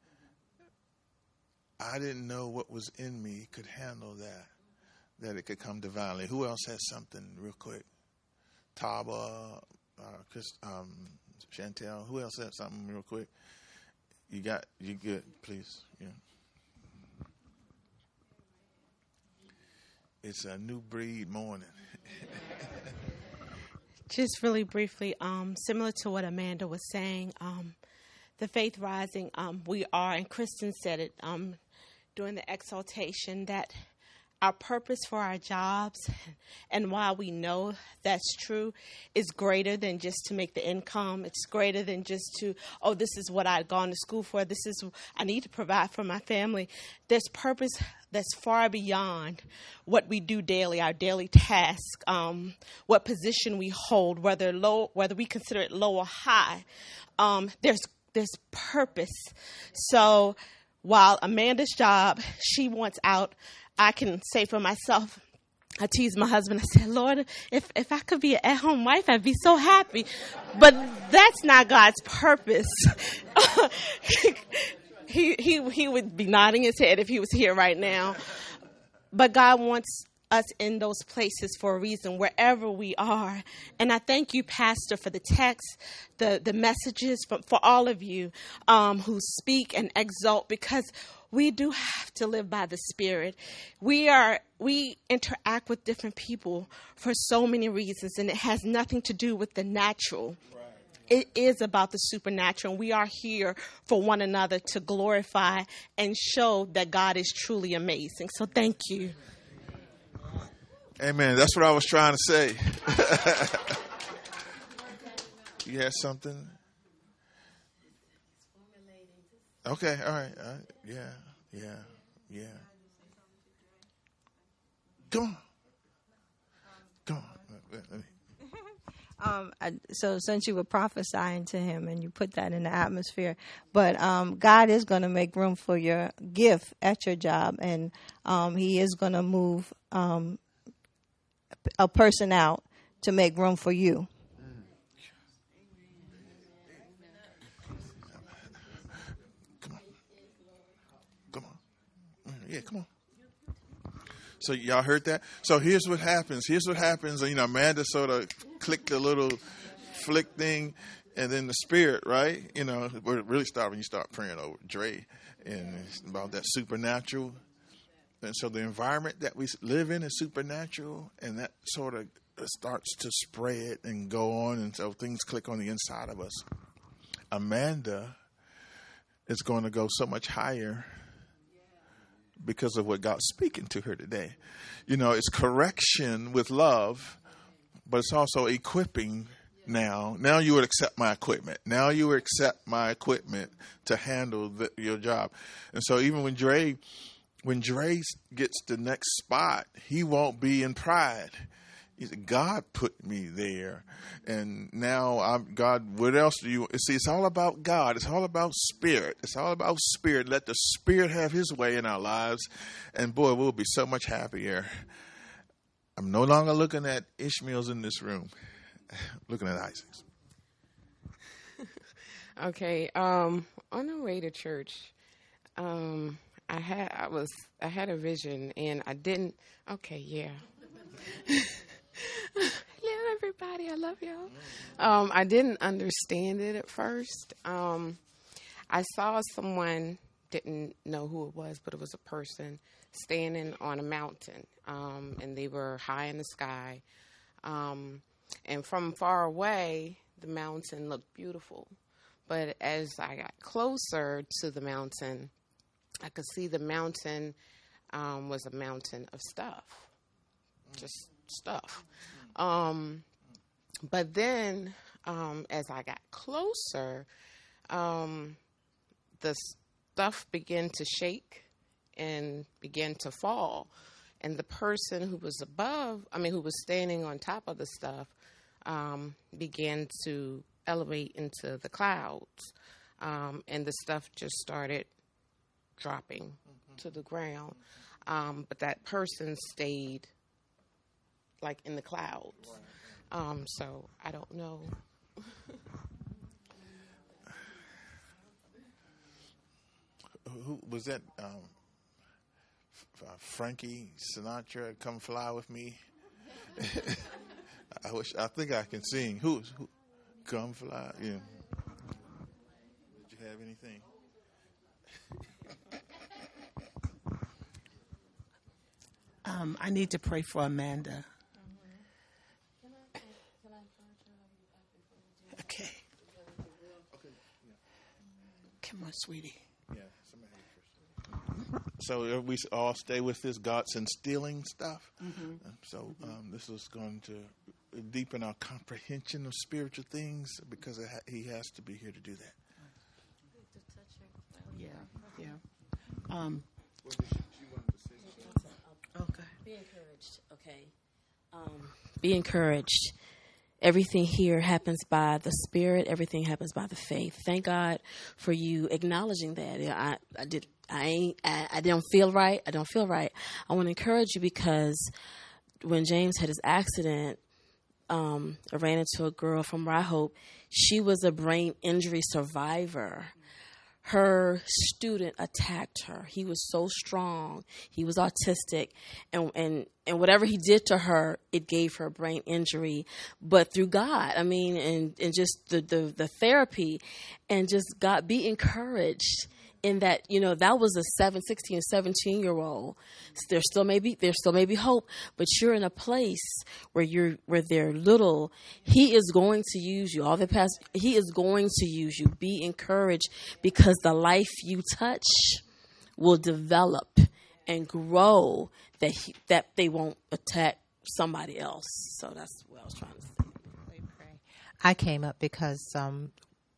I didn't know what was in me could handle that, that it could come divinely. Who else has something real quick? Taba, uh, Chris, um, Chantel. Who else has something real quick? You got, you good, please. Yeah. It's a new breed morning. Just really briefly, um, similar to what Amanda was saying, um, the Faith Rising, um, we are, and Kristen said it um, during the exaltation, that our purpose for our jobs, and why we know that's true, is greater than just to make the income. It's greater than just to, oh, this is what I've gone to school for. This is, I need to provide for my family. There's purpose that's far beyond what we do daily, our daily task, um, what position we hold, whether low, whether we consider it low or high. Um, there's there's purpose. So while Amanda's job, she wants out, I can say for myself, I teased my husband. I said, Lord, if, if I could be an at-home wife, I'd be so happy. But that's not God's purpose. he, he, he would be nodding his head if he was here right now. But God wants us in those places for a reason, wherever we are. And I thank you, Pastor, for the text, the, the messages, for, for all of you um, who speak and exalt, because we do have to live by the Spirit. We are we interact with different people for so many reasons, and it has nothing to do with the natural. It is about the supernatural. We are here for one another to glorify and show that God is truly amazing. So thank you. Amen. That's what I was trying to say. You had something? Okay. All right. Uh, yeah. Yeah. Yeah. Come on. Come on. Let me. Um, I, so since you were prophesying to him and you put that in the atmosphere, but um, God is going to make room for your gift at your job, and um, he is going to move um, a person out to make room for you. Come on. Come on. Yeah, come on. So y'all heard that? So here's what happens. Here's what happens. You know, Amanda sort of clicked the little flick thing, and then the Spirit, right? You know, it really start when you start praying over Dre and it's about that supernatural. And so the environment that we live in is supernatural, and that sort of starts to spread and go on, and so things click on the inside of us. Amanda is going to go so much higher because of what God's speaking to her today. You know, it's correction with love, but it's also equipping now. Now you would accept my equipment. Now you would accept my equipment to handle the, your job. And so even when Dre, when Dre gets the next spot, he won't be in pride. He said, God put me there. And now, I'm, God, what else do you... See, it's all about God. It's all about Spirit. It's all about Spirit. Let the Spirit have his way in our lives. And, boy, we'll be so much happier. I'm no longer looking at Ishmael's in this room. I'm looking at Isaac's. Okay. Um, on the way to church, um, I had I was I had a vision, and I didn't... Okay, yeah. Hello, everybody. I love y'all. Um, I didn't understand it at first. Um, I saw someone, didn't know who it was, but it was a person standing on a mountain, um, and they were high in the sky. Um, and from far away, the mountain looked beautiful. But as I got closer to the mountain, I could see the mountain um, was a mountain of stuff, just stuff. Um, but then, um, as I got closer, um, the stuff began to shake and began to fall. And the person who was above, I mean, who was standing on top of the stuff, um, began to elevate into the clouds. Um, and the stuff just started dropping mm-hmm. to the ground. Um, but that person stayed like in the clouds. Um, so I don't know. Who was that? Um, uh, Frankie Sinatra, Come Fly With Me. I wish. I think I can sing. Who? who Come Fly. Yeah. Did you have anything? Um, I need to pray for Amanda. Okay. Come on, sweetie. Yeah, somebody first. So we all stay with this God's instilling stuff. Mm-hmm. So um, this is going to deepen our comprehension of spiritual things because it ha- he has to be here to do that. Yeah, yeah. Um, okay. Be encouraged, okay? Um, be encouraged. Everything here happens by the Spirit. Everything happens by the faith. Thank God for you acknowledging that. I, I did. I ain't. I, I don't feel right. I don't feel right. I want to encourage you because when James had his accident, um, I ran into a girl from Rye Hope. She was a brain injury survivor. Her student attacked her. He was so strong. He was autistic. And, and, and whatever he did to her, it gave her a brain injury. But through God, I mean, and, and just the, the, the therapy and just God, be encouraged in that, you know, that was a seven, sixteen, seventeen year old. There still may be, there still may be hope, but you're in a place where you're, where they're little. He is going to use you. All the past, he is going to use you. Be encouraged, because the life you touch will develop and grow, that he, that they won't attack somebody else. So that's what I was trying to say. I came up because um,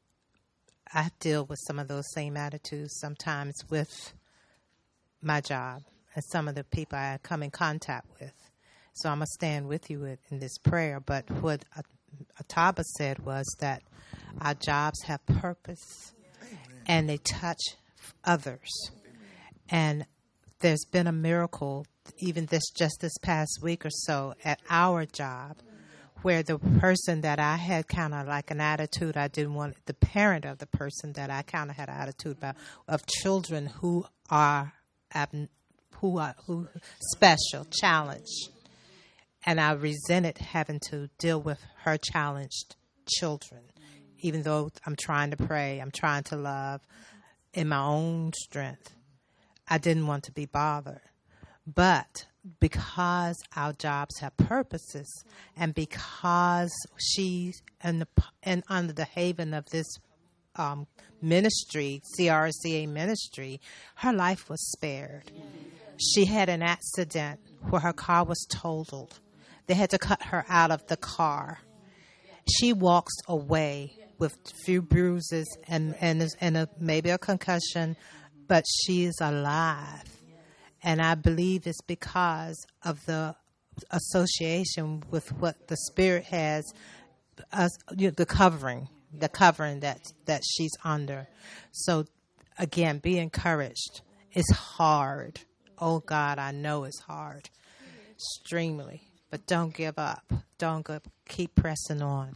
I deal with some of those same attitudes sometimes with my job and some of the people I come in contact with. So I'm going to stand with you in, in this prayer. But what Ataba said was that our jobs have purpose. Amen. And they touch others. Amen. And there's been a miracle, even this just this past week or so, at our job, where the person that I had kind of like an attitude, I didn't want, the parent of the person that I kind of had an attitude about, of children who are who are who special, challenged. And I resented having to deal with her challenged children, even though I'm trying to pray, I'm trying to love in my own strength. I didn't want to be bothered. But because our jobs have purposes, and because she's in the, and under the haven of this um, ministry, C R C A ministry, her life was spared. She had an accident where her car was totaled. They had to cut her out of the car. She walks away with a few bruises and and, and a, maybe a concussion, but she is alive. And I believe it's because of the association with what the Spirit has, us, you know, the covering, the covering that, that she's under. So, again, be encouraged. It's hard. Oh, God, I know it's hard. Extremely. But don't give up. Don't go, keep pressing on.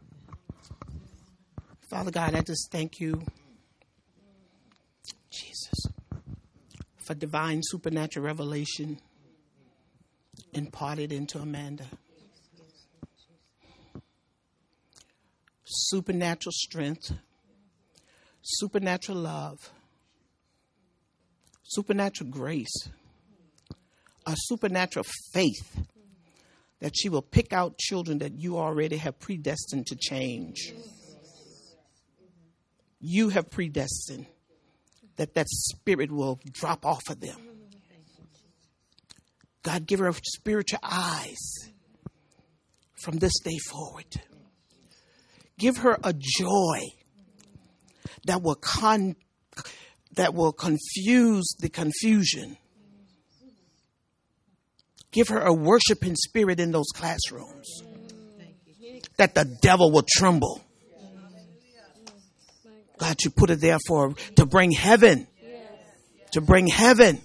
Father God, I just thank you, Jesus, for divine supernatural revelation imparted into Amanda. Supernatural strength, supernatural love, supernatural grace, a supernatural faith that she will pick out children that you already have predestined to change. You have predestined that that spirit will drop off of them. God, give her spiritual eyes from this day forward. Give her a joy that will con that will confuse the confusion. Give her a worshiping spirit in those classrooms, that the devil will tremble. God, you put it there for to bring heaven, to bring heaven.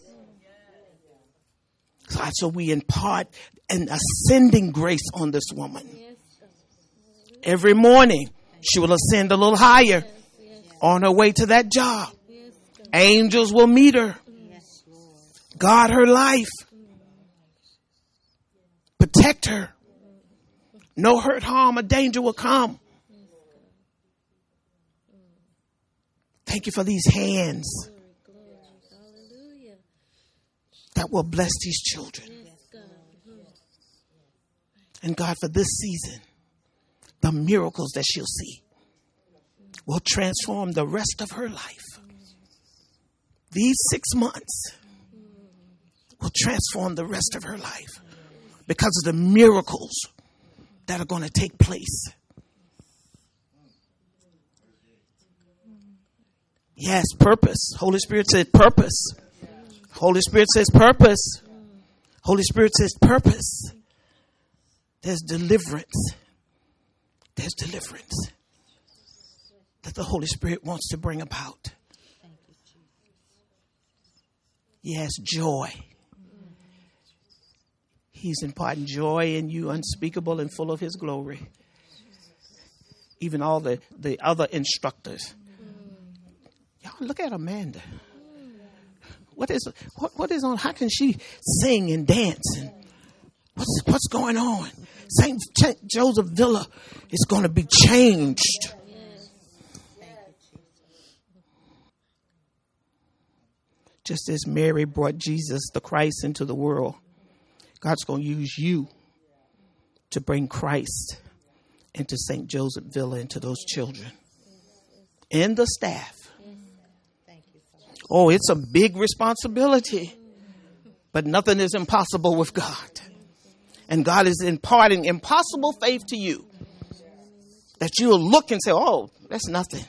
God, so we impart an ascending grace on this woman. Every morning, she will ascend a little higher on her way to that job. Angels will meet her, guard her life, protect her. No hurt, harm, or danger will come. Thank you for these hands that will bless these children. And God, for this season, the miracles that she'll see will transform the rest of her life. These six months will transform the rest of her life because of the miracles that are going to take place. Yes, purpose. Holy Spirit said purpose. Holy Spirit says purpose. Holy Spirit says purpose. There's deliverance. There's deliverance that the Holy Spirit wants to bring about. Yes, joy. He's imparting joy in you, unspeakable and full of his glory. Even all the, the other instructors. Y'all look at Amanda. What is what, what is on? How can she sing and dance? And what's what's going on? Saint Joseph Villa is going to be changed. Just as Mary brought Jesus, the Christ, into the world, God's going to use you to bring Christ into Saint Joseph Villa, into those children and the staff. Oh, it's a big responsibility, but nothing is impossible with God. And God is imparting impossible faith to you that you'll look and say, oh, that's nothing.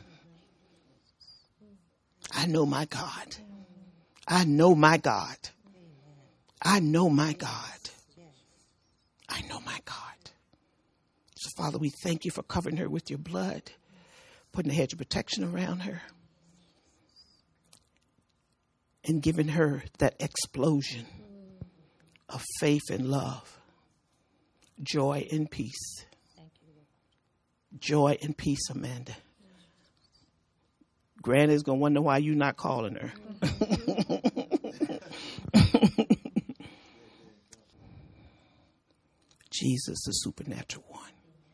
I know my God. I know my God. I know my God. I know my God. So, Father, we thank you for covering her with your blood, putting a hedge of protection around her, and giving her that explosion of faith and love, joy and peace. Joy and peace, Amanda. Granny's going to wonder why you're not calling her. Jesus, the supernatural one,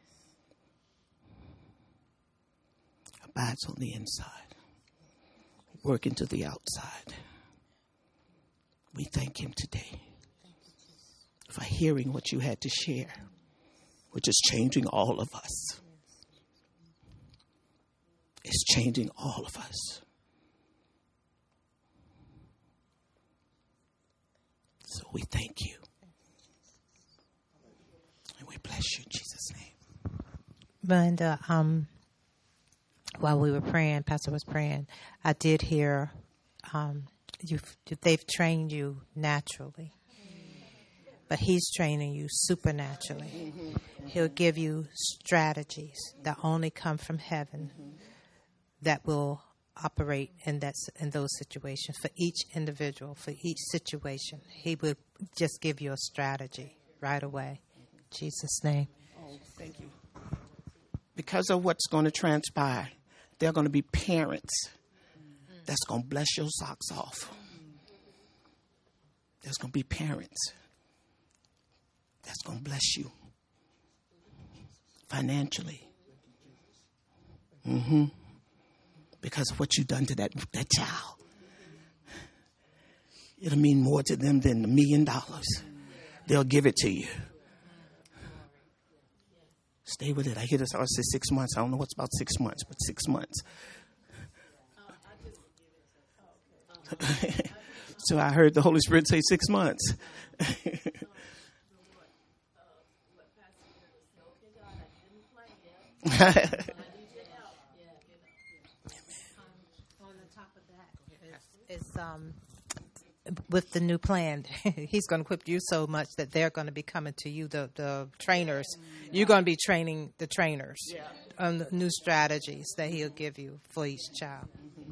abides on the inside, working to the outside. We thank him today for hearing what you had to share, which is changing all of us. It's changing all of us. So we thank you. And we bless you in Jesus' name. Melinda, um, while we were praying, Pastor was praying, I did hear um, you. They've trained you naturally, but he's training you supernaturally. He'll give you strategies that only come from heaven that will operate in that in those situations for each individual, for each situation. He will just give you a strategy right away. In Jesus' name. Oh, thank you. Because of what's going to transpire, there are going to be parents that's going to bless your socks off. There's going to be parents that's going to bless you financially. Mm-hmm. Because of what you've done to that, that child. It'll mean more to them than a million dollars. They'll give it to you. Stay with it. I hear this. I say six months. I don't know what's about six months, but six months. So I heard the Holy Spirit say six months. Is um, with the new plan, he's going to equip you so much that they're going to be coming to you, the, the trainers. You're going to be training the trainers on the new strategies that he'll give you for each child.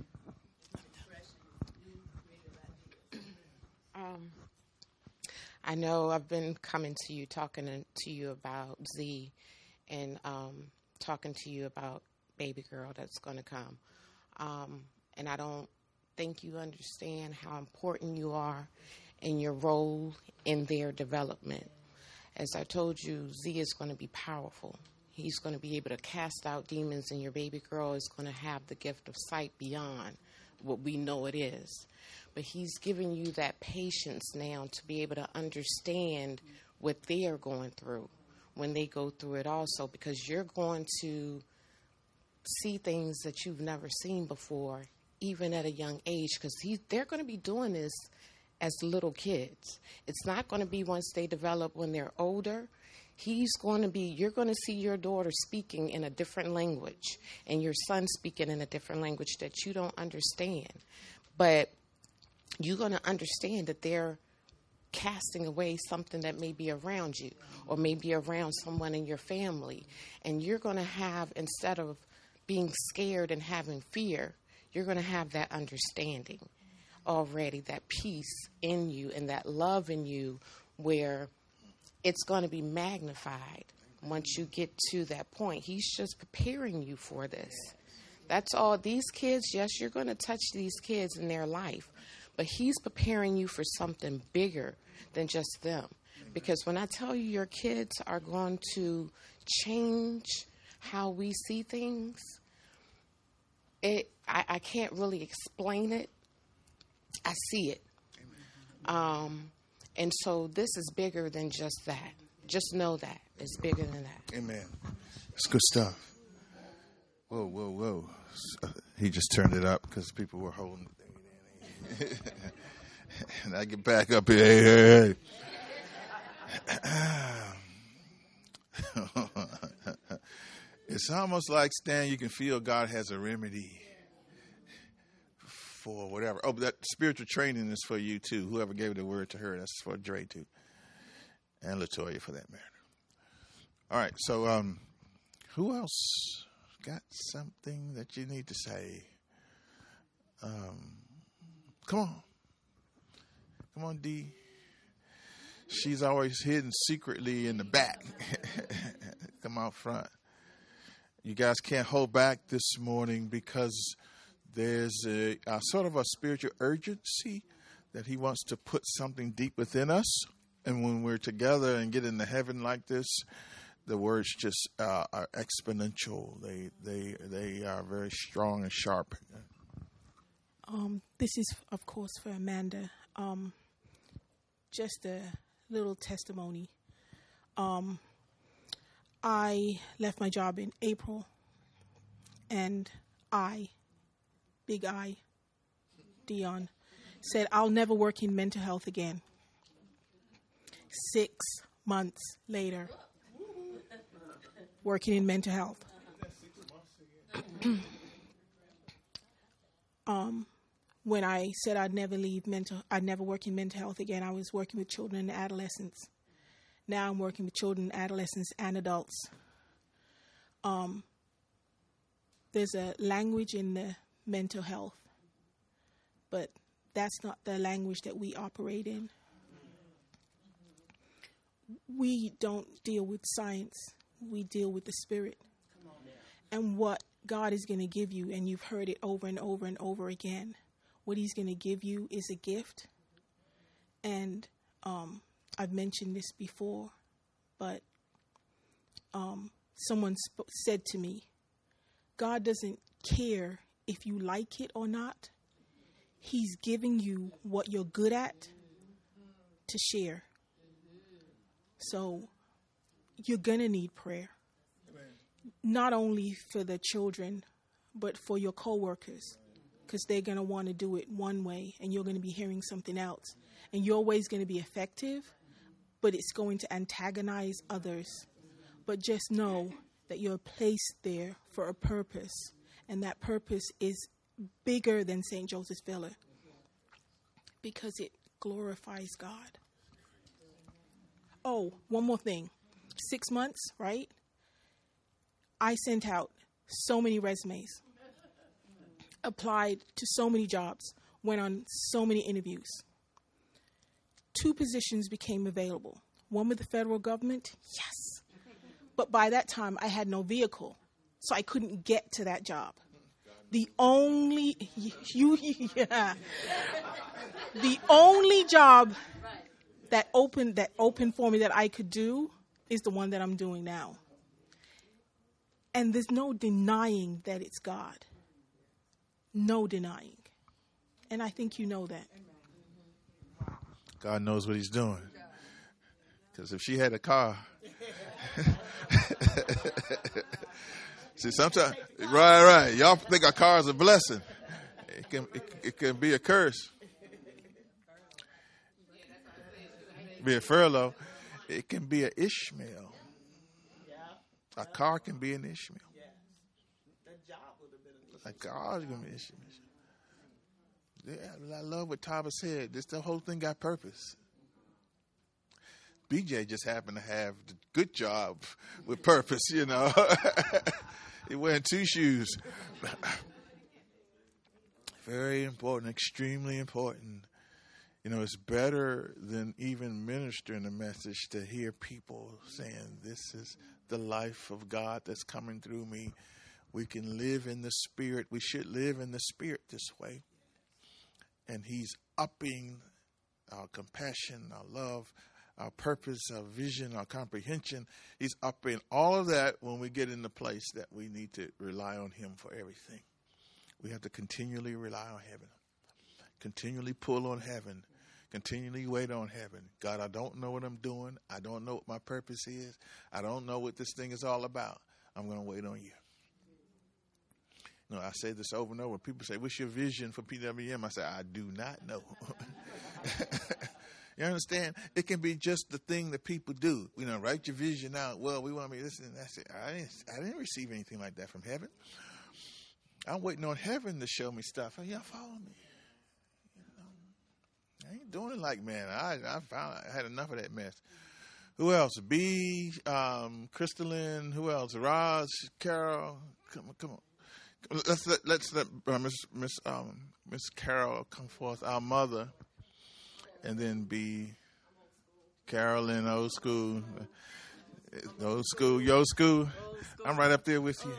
Um, I know I've been coming to you, talking to you about Z, and um, talking to you about baby girl that's going to come. Um, and I don't think you understand how important you are in your role in their development. As I told you, Z is going to be powerful. He's going to be able to cast out demons, and your baby girl is going to have the gift of sight beyond what we know it is. But he's giving you that patience now to be able to understand what they are going through when they go through it also, because you're going to see things that you've never seen before, even at a young age, because they're going to be doing this as little kids. It's not going to be once they develop when they're older. He's going to be, you're going to see your daughter speaking in a different language and your son speaking in a different language that you don't understand. But you're going to understand that they're casting away something that may be around you or maybe around someone in your family. And you're going to have, instead of being scared and having fear, you're going to have that understanding already, that peace in you and that love in you, where it's going to be magnified once you get to that point. He's just preparing you for this. That's all. These kids, yes, you're going to touch these kids in their life, but he's preparing you for something bigger than just them. Because when I tell you your kids are going to change how we see things, it I, I can't really explain it, I see it. Um, and so this is bigger than just that. Just know that it's bigger than that. Amen. That's good stuff. Whoa, whoa, whoa. Uh, he just turned it up because people were holding the thing. And I get back up here. Hey, hey, hey. It's almost like, Stan, you can feel God has a remedy for whatever. Oh, but that spiritual training is for you, too. Whoever gave the word to her, that's for Dre, too. And LaToya, for that matter. All right, so um, who else got something that you need to say? Um, come on. Come on, D. She's always hidden secretly in the back. Come out front. You guys can't hold back this morning because there's a, a sort of a spiritual urgency that he wants to put something deep within us. And when we're together and get into heaven like this, the words just uh, are exponential. They they they are very strong and sharp. Um, this is, of course, for Amanda. Um, just a little testimony. Um, I left my job in April, and I, big I, Dion, said I'll never work in mental health again. Six months later, working in mental health. um, when I said I'd never leave mental, I'd never work in mental health again, I was working with children and adolescents. Now I'm working with children, adolescents, and adults. Um, there's a language in the mental health, but that's not the language that we operate in. We don't deal with science. We deal with the Spirit. And what God is going to give you, and you've heard it over and over and over again, what he's going to give you is a gift. And um, I've mentioned this before, but um, someone sp- said to me, God doesn't care if you like it or not. He's giving you what you're good at to share. So you're going to need prayer, not only for the children, but for your coworkers, because they're going to want to do it one way and you're going to be hearing something else. And your way is going to be effective, but it's going to antagonize others. But just know that you're placed there for a purpose, and that purpose is bigger than Saint Joseph's Villa because it glorifies God. Oh, one more thing. Six months, right? I sent out so many resumes, applied to so many jobs, went on so many interviews. Two positions became available. One with the federal government, yes. But by that time, I had no vehicle, so I couldn't get to that job. The only, you, yeah, the only job that opened that opened for me that I could do is the one that I'm doing now. And there's no denying that it's God. No denying. And I think you know that. God knows what he's doing. Because if she had a car. See, sometimes, right, right. Y'all think a car is a blessing. It can, it, it can be a curse. Be a furlough. It can be an Ishmael. A car can be an Ishmael. A car can be an Ishmael. Yeah, I love what Taba said. This the whole thing got purpose. B J just happened to have the good job with purpose, you know. He wearing two shoes. Very important, extremely important. You know, it's better than even ministering a message to hear people saying, this is the life of God that's coming through me. We can live in the Spirit. We should live in the Spirit this way. And he's upping our compassion, our love, our purpose, our vision, our comprehension. He's upping all of that when we get in the place that we need to rely on him for everything. We have to continually rely on heaven. continually pull on heaven, continually wait on heaven. God, I don't know what I'm doing. I don't know what my purpose is. I don't know what this thing is all about. I'm going to wait on you. You know, I say this over and over. People say, what's your vision for P W M? I say, I do not know. You understand? It can be just the thing that people do. You know, write your vision out. Well, we want to be this and that's it. I didn't, I didn't receive anything like that from heaven. I'm waiting on heaven to show me stuff. Oh, y'all follow me. You know, I ain't doing it like man. I I found I had enough of that mess. Who else? B, um, Crystalline. Who else? Roz, Carol. Come on, come on. Let's let let's let uh, Miss Miss um Miss Carol come forth, our mother, and then be Carolyn, old school, old school, yo school. I'm right up there with you.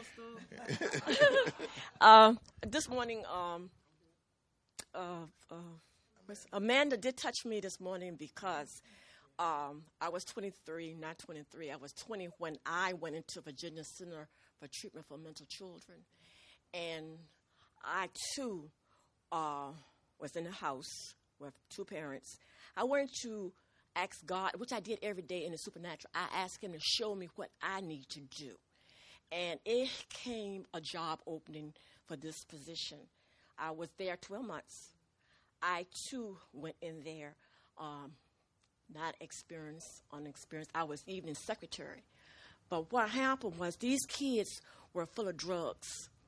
um, this morning, um, uh, uh, Miss Amanda did touch me this morning because um, I was twenty-three, not twenty-three. I was twenty when I went into Virginia Center for Treatment for Mental Children. And I, too, uh, was in a house with two parents. I wanted to ask God, which I did every day in the supernatural. I asked him to show me what I need to do. And it came a job opening for this position. I was there twelve months. I, too, went in there, um, not experienced, unexperienced. I was evening secretary. But what happened was these kids were full of drugs.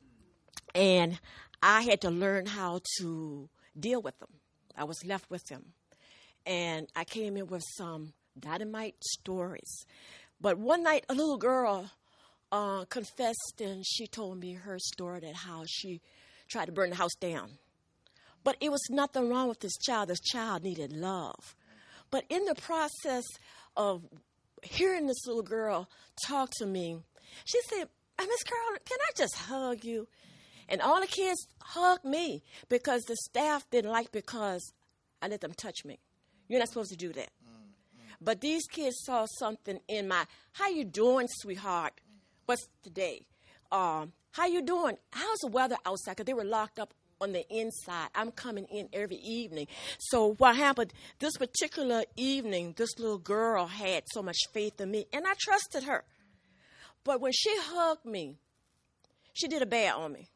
And I had to learn how to deal with them. I was left with them. And I came in with some dynamite stories. But one night, a little girl uh, confessed, and she told me her story, that how she tried to burn the house down. But it was nothing wrong with this child. This child needed love. But in the process of hearing this little girl talk to me, she said, Miss Carol, can I just hug you? And all the kids hugged me because the staff didn't like because I let them touch me. You're not supposed to do that. Mm-hmm. But these kids saw something in my, how you doing, sweetheart? What's today? Um, how you doing? How's the weather outside? Because they were locked up on the inside. I'm coming in every evening. So what happened, this particular evening, this little girl had so much faith in me, and I trusted her. But when she hugged me, she did a bad on me.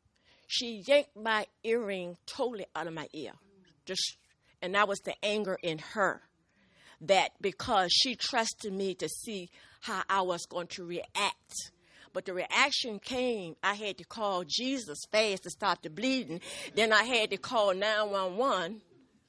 She yanked my earring totally out of my ear. Just, and that was the anger in her. That because she trusted me to see how I was going to react. But the reaction came, I had to call Jesus fast to stop the bleeding. Then I had to call nine one one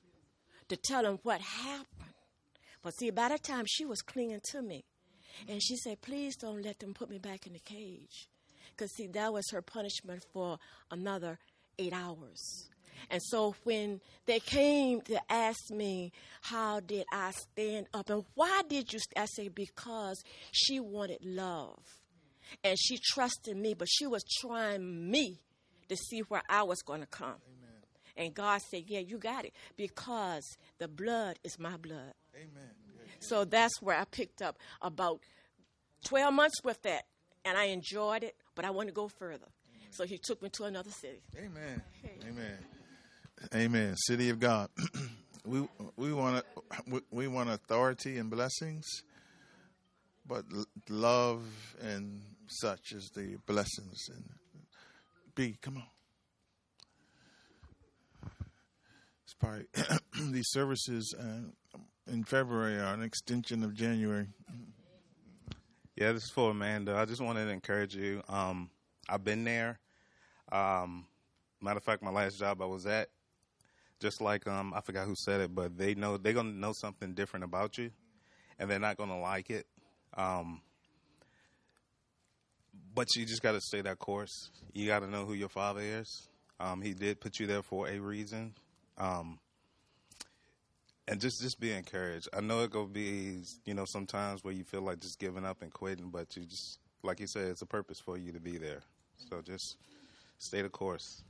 to tell him what happened. But see, by the time she was clinging to me, and she said, please don't let them put me back in the cage. Because, see, that was her punishment for another eight hours. And so when they came to ask me, how did I stand up? And why did you? St-? I say, because she wanted love. And she trusted me, but she was trying me to see where I was going to come. Amen. And God said, yeah, you got it. Because the blood is my blood. Amen. So that's where I picked up about twelve months with that. And I enjoyed it, but I want to go further. Amen. So he took me to another city. Amen. Amen. Amen. City of God. we we want we, we want authority and blessings, but l- love and such is the blessings. And B, come on. It's probably these services uh, in February are an extension of January. Yeah, this is for Amanda. I just wanted to encourage you. Um, I've been there. Um, matter of fact, my last job I was at, just like um, I forgot who said it, but they know they're gonna know something different about you, and they're not gonna like it. Um, but you just got to stay that course. You got to know who your father is. Um, he did put you there for a reason. Um, And just, just be encouraged. I know it gonna be, you know, sometimes where you feel like just giving up and quitting, but you just, like you said, it's a purpose for you to be there. So just stay the course.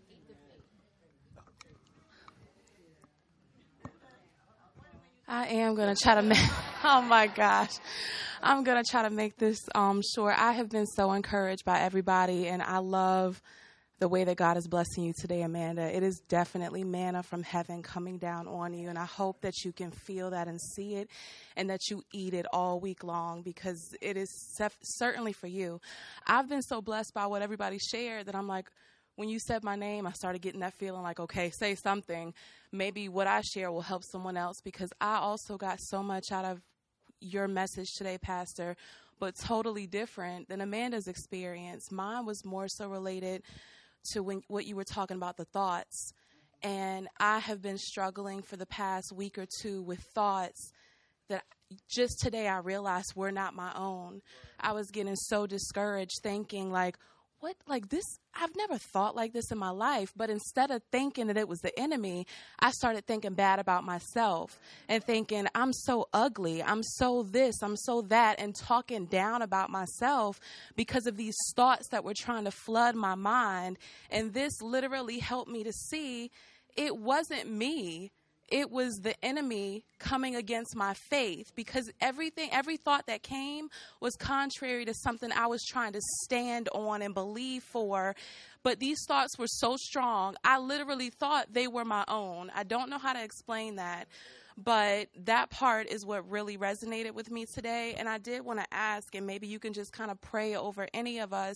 I am gonna try to make. Oh my gosh, I'm gonna try to make this um, short. I have been so encouraged by everybody, and I love the way that God is blessing you today, Amanda. It is definitely manna from heaven coming down on you, and I hope that you can feel that and see it, and that you eat it all week long, because it is sef- certainly for you. I've been so blessed by what everybody shared that I'm like, when you said my name, I started getting that feeling like, okay, say something. Maybe what I share will help someone else, because I also got so much out of your message today, Pastor, but totally different than Amanda's experience. Mine was more so related to when, what you were talking about, the thoughts. And I have been struggling for the past week or two with thoughts that just today I realized were not my own. I was getting so discouraged thinking like, what, like this, I've never thought like this in my life. But instead of thinking that it was the enemy, I started thinking bad about myself and thinking I'm so ugly, I'm so this, I'm so that, and talking down about myself because of these thoughts that were trying to flood my mind. And this literally helped me to see it wasn't me. It was the enemy coming against my faith, because everything, every thought that came was contrary to something I was trying to stand on and believe for. But these thoughts were so strong, I literally thought they were my own. I don't know how to explain that, but that part is what really resonated with me today. And I did want to ask, and maybe you can just kind of pray over any of us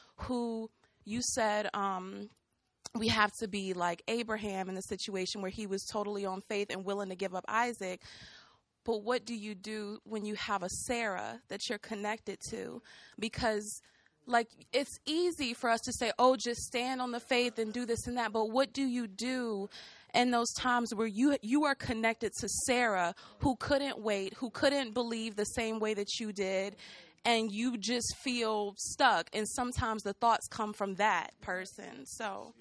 who you said, um, we have to be like Abraham in the situation where he was totally on faith and willing to give up Isaac. But what do you do when you have a Sarah that you're connected to? Because like, it's easy for us to say, oh, just stand on the faith and do this and that. But what do you do in those times where you you are connected to Sarah, who couldn't wait, who couldn't believe the same way that you did, and you just feel stuck? And sometimes the thoughts come from that person. So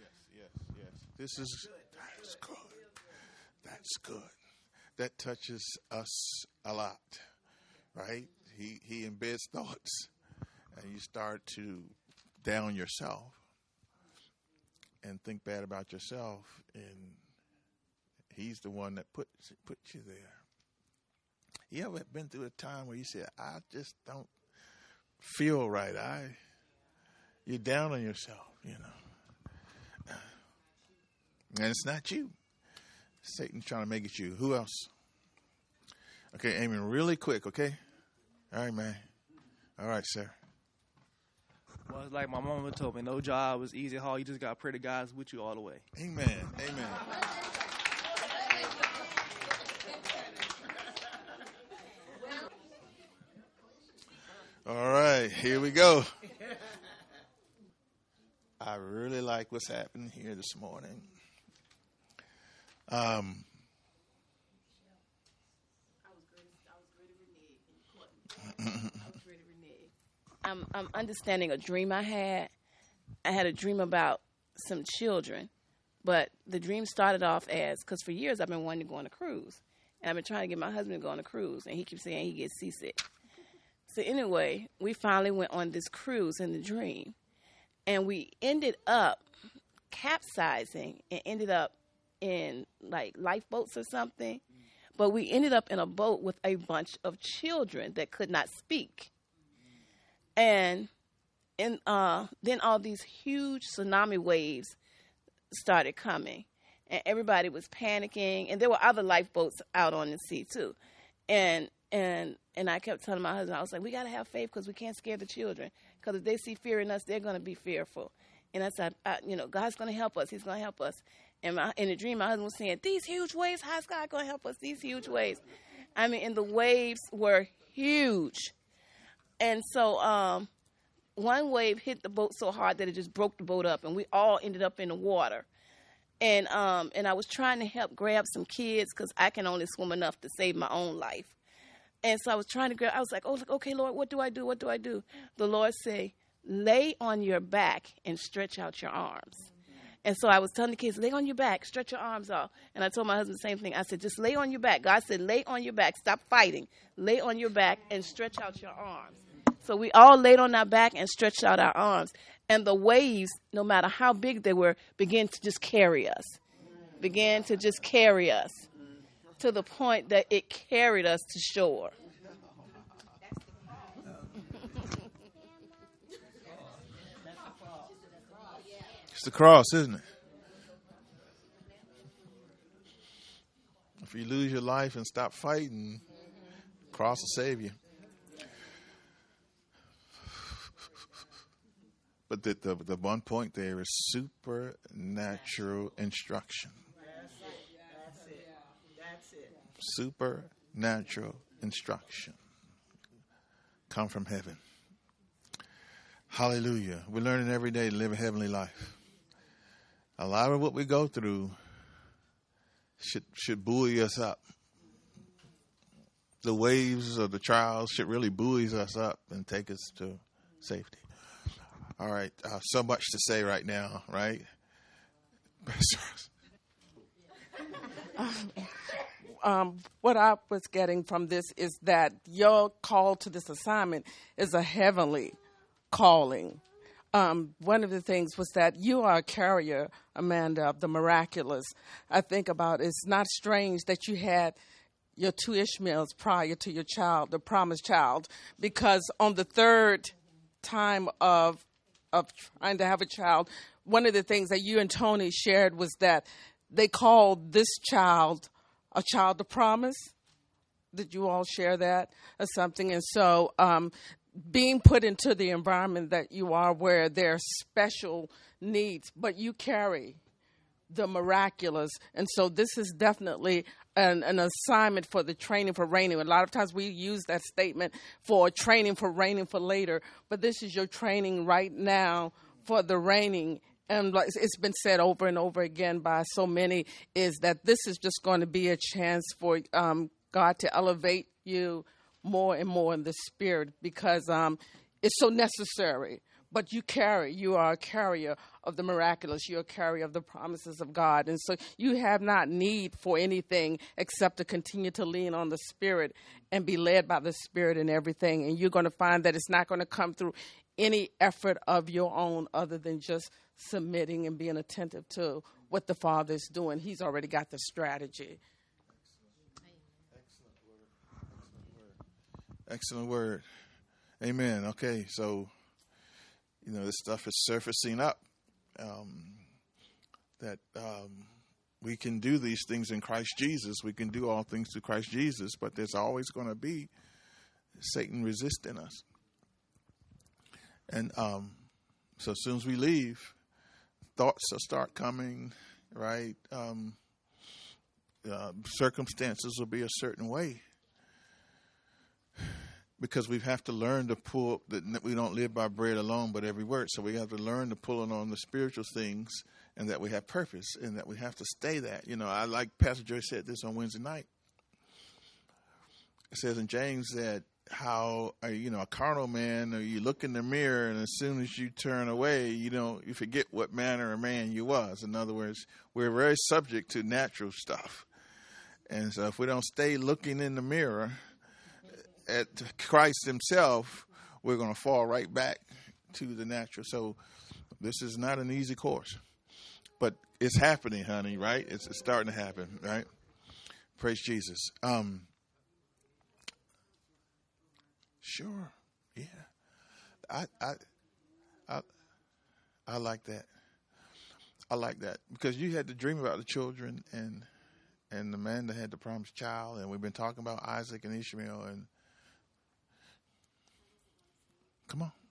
this is that's good. That's good. That touches us a lot, right? He he embeds thoughts, and you start to down yourself and think bad about yourself, and he's the one that put put you there. You ever been through a time where you said, "I just don't feel right"? I you're down on yourself, you know. And it's not you. Satan's trying to make it you. Who else? Okay, aiming really quick, okay? All right, man. All right, sir. Well, it's like my mama told me, no job is easy, hard. You just got to pray to God's with you all the way. Amen. Amen. All right, here we go. I really like what's happening here this morning. Um, I'm, I'm understanding a dream I had. I had a dream about some children, but the dream started off as, because for years I've been wanting to go on a cruise, and I've been trying to get my husband to go on a cruise, and he keeps saying he gets seasick. So anyway, we finally went on this cruise in the dream, and we ended up capsizing and ended up in like lifeboats or something, but we ended up in a boat with a bunch of children that could not speak. And and uh, then all these huge tsunami waves started coming, and everybody was panicking, and there were other lifeboats out on the sea too. And and and I kept telling my husband, I was like, we got to have faith, because we can't scare the children, because if they see fear in us, they're going to be fearful. And I said, I, you know, God's going to help us. He's going to help us. And my, in the dream, my husband was saying, these huge waves, how's God going to help us? These huge waves. I mean, and the waves were huge. And so um, one wave hit the boat so hard that it just broke the boat up, and we all ended up in the water. And um, and I was trying to help grab some kids, because I can only swim enough to save my own life. And so I was trying to grab, I was like, oh, okay, Lord, what do I do? What do I do? The Lord said, lay on your back and stretch out your arms. And so I was telling the kids, lay on your back, stretch your arms out. And I told my husband the same thing. I said, just lay on your back. God said, lay on your back. Stop fighting. Lay on your back and stretch out your arms. So we all laid on our back and stretched out our arms. And the waves, no matter how big they were, began to just carry us. Began to just carry us to the point that it carried us to shore. It's the cross, isn't it? If you lose your life and stop fighting, the cross will save you. But the, the, the one point there is supernatural instruction. That's it. That's it. Supernatural instruction. Come from heaven. Hallelujah. We're learning every day to live a heavenly life. A lot of what we go through should should buoy us up. The waves of the trials should really buoy us up and take us to safety. All right, uh, so much to say right now, right? um, what I was getting from this is that your call to this assignment is a heavenly calling. Um, one of the things was that you are a carrier, Amanda, of the miraculous. I think about it's not strange that you had your two Ishmaels prior to your child, the promised child, because on the third time of of trying to have a child, one of the things that you and Tony shared was that they called this child a child of promise. Did you all share that or something? And so um, being put into the environment that you are where there are special needs, but you carry the miraculous. And so this is definitely an, an assignment for the training for reigning. A lot of times we use that statement for training for reigning for later, but this is your training right now for the reigning. And like it's been said over and over again by so many, is that this is just going to be a chance for um, God to elevate you more and more in the spirit, because um, it's so necessary. But you carry, you are a carrier of the miraculous. You're a carrier of the promises of God. And so you have not need for anything except to continue to lean on the Spirit and be led by the Spirit in everything. And you're going to find that it's not going to come through any effort of your own other than just submitting and being attentive to what the Father is doing. He's already got the strategy. Excellent word. Amen. Okay, so... You know, this stuff is surfacing up, um, that um, we can do these things in Christ Jesus. We can do all things through Christ Jesus, but there's always going to be Satan resisting us. And um, so as soon as we leave, thoughts will start coming, right? Um, uh, circumstances will be a certain way. Because we have to learn to pull, that we don't live by bread alone, but every word. So we have to learn to pull on the spiritual things, and that we have purpose, and that we have to stay that. You know, I like Pastor Joy said this on Wednesday night. It says in James that how, uh, you know, a carnal man, or you look in the mirror, and as soon as you turn away, you know, you forget what manner of man you was. In other words, we're very subject to natural stuff. And so if we don't stay looking in the mirror at Christ himself, we're going to fall right back to the natural. So this is not an easy course, but it's happening, honey, right? It's, it's starting to happen, right? Praise Jesus. Um, sure. Yeah. I, I, I, I like that. I like that because you had to dream about the children, and, and Amanda had the promised child, and we've been talking about Isaac and Ishmael, and come on.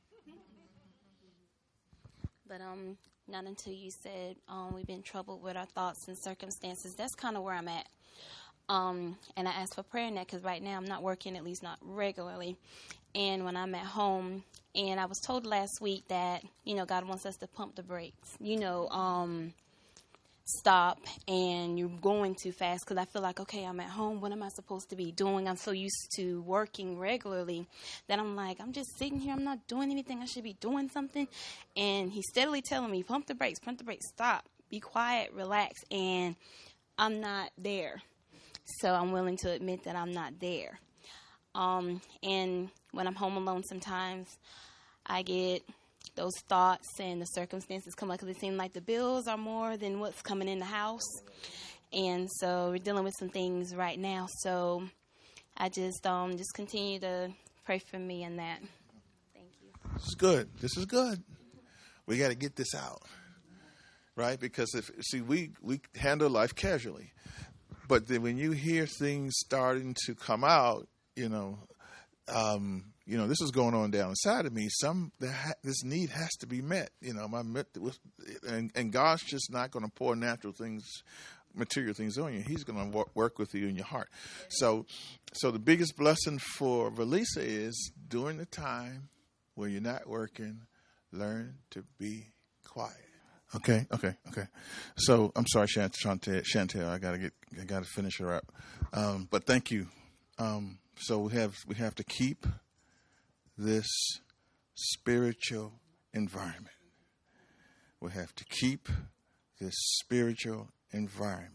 But um, not until you said um, we've been troubled with our thoughts and circumstances. That's kind of where I'm at. Um, and I asked for prayer in that because right now I'm not working, at least not regularly. And when I'm at home, and I was told last week that, you know, God wants us to pump the brakes. You know, um, stop, and you're going too fast, because I feel like, okay, I'm at home. What am I supposed to be doing? I'm so used to working regularly that I'm like, I'm just sitting here. I'm not doing anything. I should be doing something. And he's steadily telling me, pump the brakes, pump the brakes, stop, be quiet, relax. And I'm not there. So I'm willing to admit that I'm not there. Um, and when I'm home alone sometimes, I get those thoughts and the circumstances come up because it seems like the bills are more than what's coming in the house. And so we're dealing with some things right now. So I just um just continue to pray for me in that. Thank you. This is good. This is good. We got to get this out. right? Because if see, we we handle life casually, but then when you hear things starting to come out, you know, um, you know, this is going on down inside of me. Some this need has to be met. You know, my and and God's just not going to pour natural things, material things on you. He's going to work with you in your heart. So, so the biggest blessing for Valisa is during the time when you're not working, learn to be quiet. Okay, okay, okay. So I'm sorry, Chantel. Chantel, I gotta get, I gotta finish her up. Um, but thank you. Um, so we have we have to keep this spiritual environment. We have to keep this spiritual environment.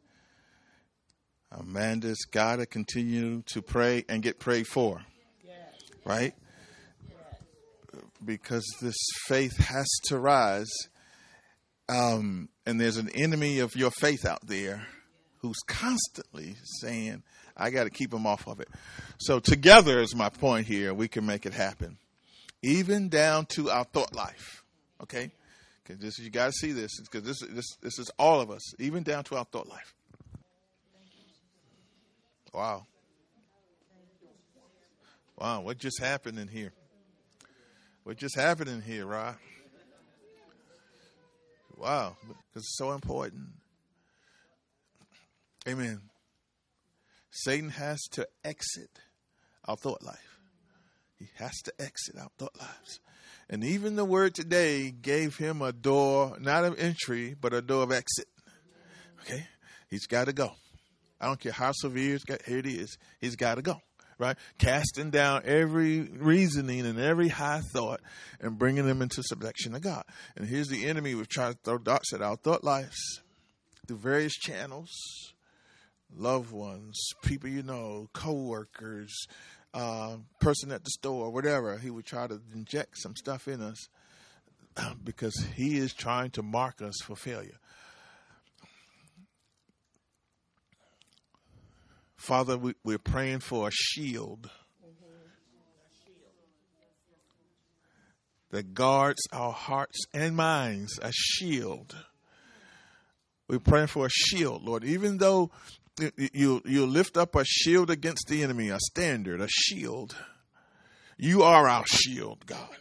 Amanda's got to continue to pray and get prayed for, right? Because this faith has to rise. Um, and there's an enemy of your faith out there who's constantly saying, I got to keep them off of it. So together is my point here. We can make it happen. Even down to our thought life. Okay? Because this, you got to see this. Because this, this, this is all of us. Even down to our thought life. Wow. Wow. What just happened in here? What just happened in here, Rod? Wow. Because it's so important. Amen. Satan has to exit our thought life. He has to exit our thought lives. And even the word today gave him a door, not of entry, but a door of exit. Okay? He's got to go. I don't care how severe it's got, here it is. He's got to go. Right? Casting down every reasoning and every high thought and bringing them into subjection to God. And here's the enemy. We've tried to throw darts at our thought lives through various channels. Loved ones, people you know, co-workers, uh, person at the store, whatever. He would try to inject some stuff in us because he is trying to mark us for failure. Father, we, we're praying for a shield that guards our hearts and minds, a shield. We're praying for a shield, Lord, even though You, you lift up a shield against the enemy, a standard, a shield. You are our shield, God.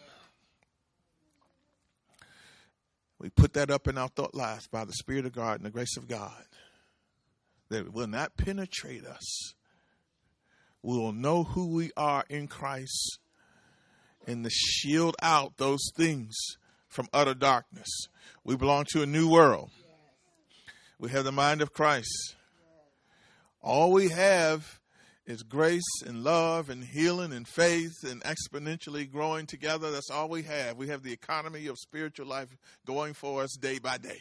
We put that up in our thought lives by the Spirit of God and the grace of God. That it will not penetrate us. We will know who we are in Christ and to shield out those things from utter darkness. We belong to a new world. We have the mind of Christ. All we have is grace and love and healing and faith and exponentially growing together. That's all we have. We have the economy of spiritual life going for us day by day.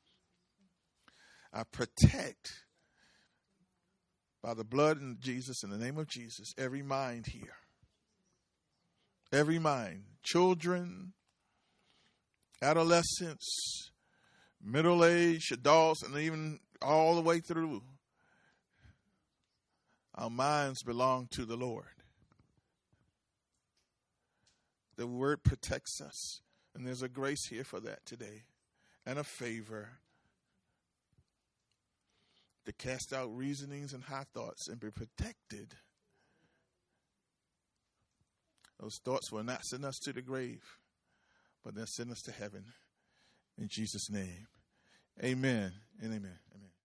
I protect, by the blood of Jesus, in the name of Jesus, every mind here. Every mind. Children, adolescents, middle-aged, adults, and even all the way through. Our minds belong to the Lord. The word protects us. And there's a grace here for that today. And a favor to cast out reasonings and high thoughts and be protected. Those thoughts will not send us to the grave, but they'll send us to heaven. In Jesus' name. Amen and amen. Amen.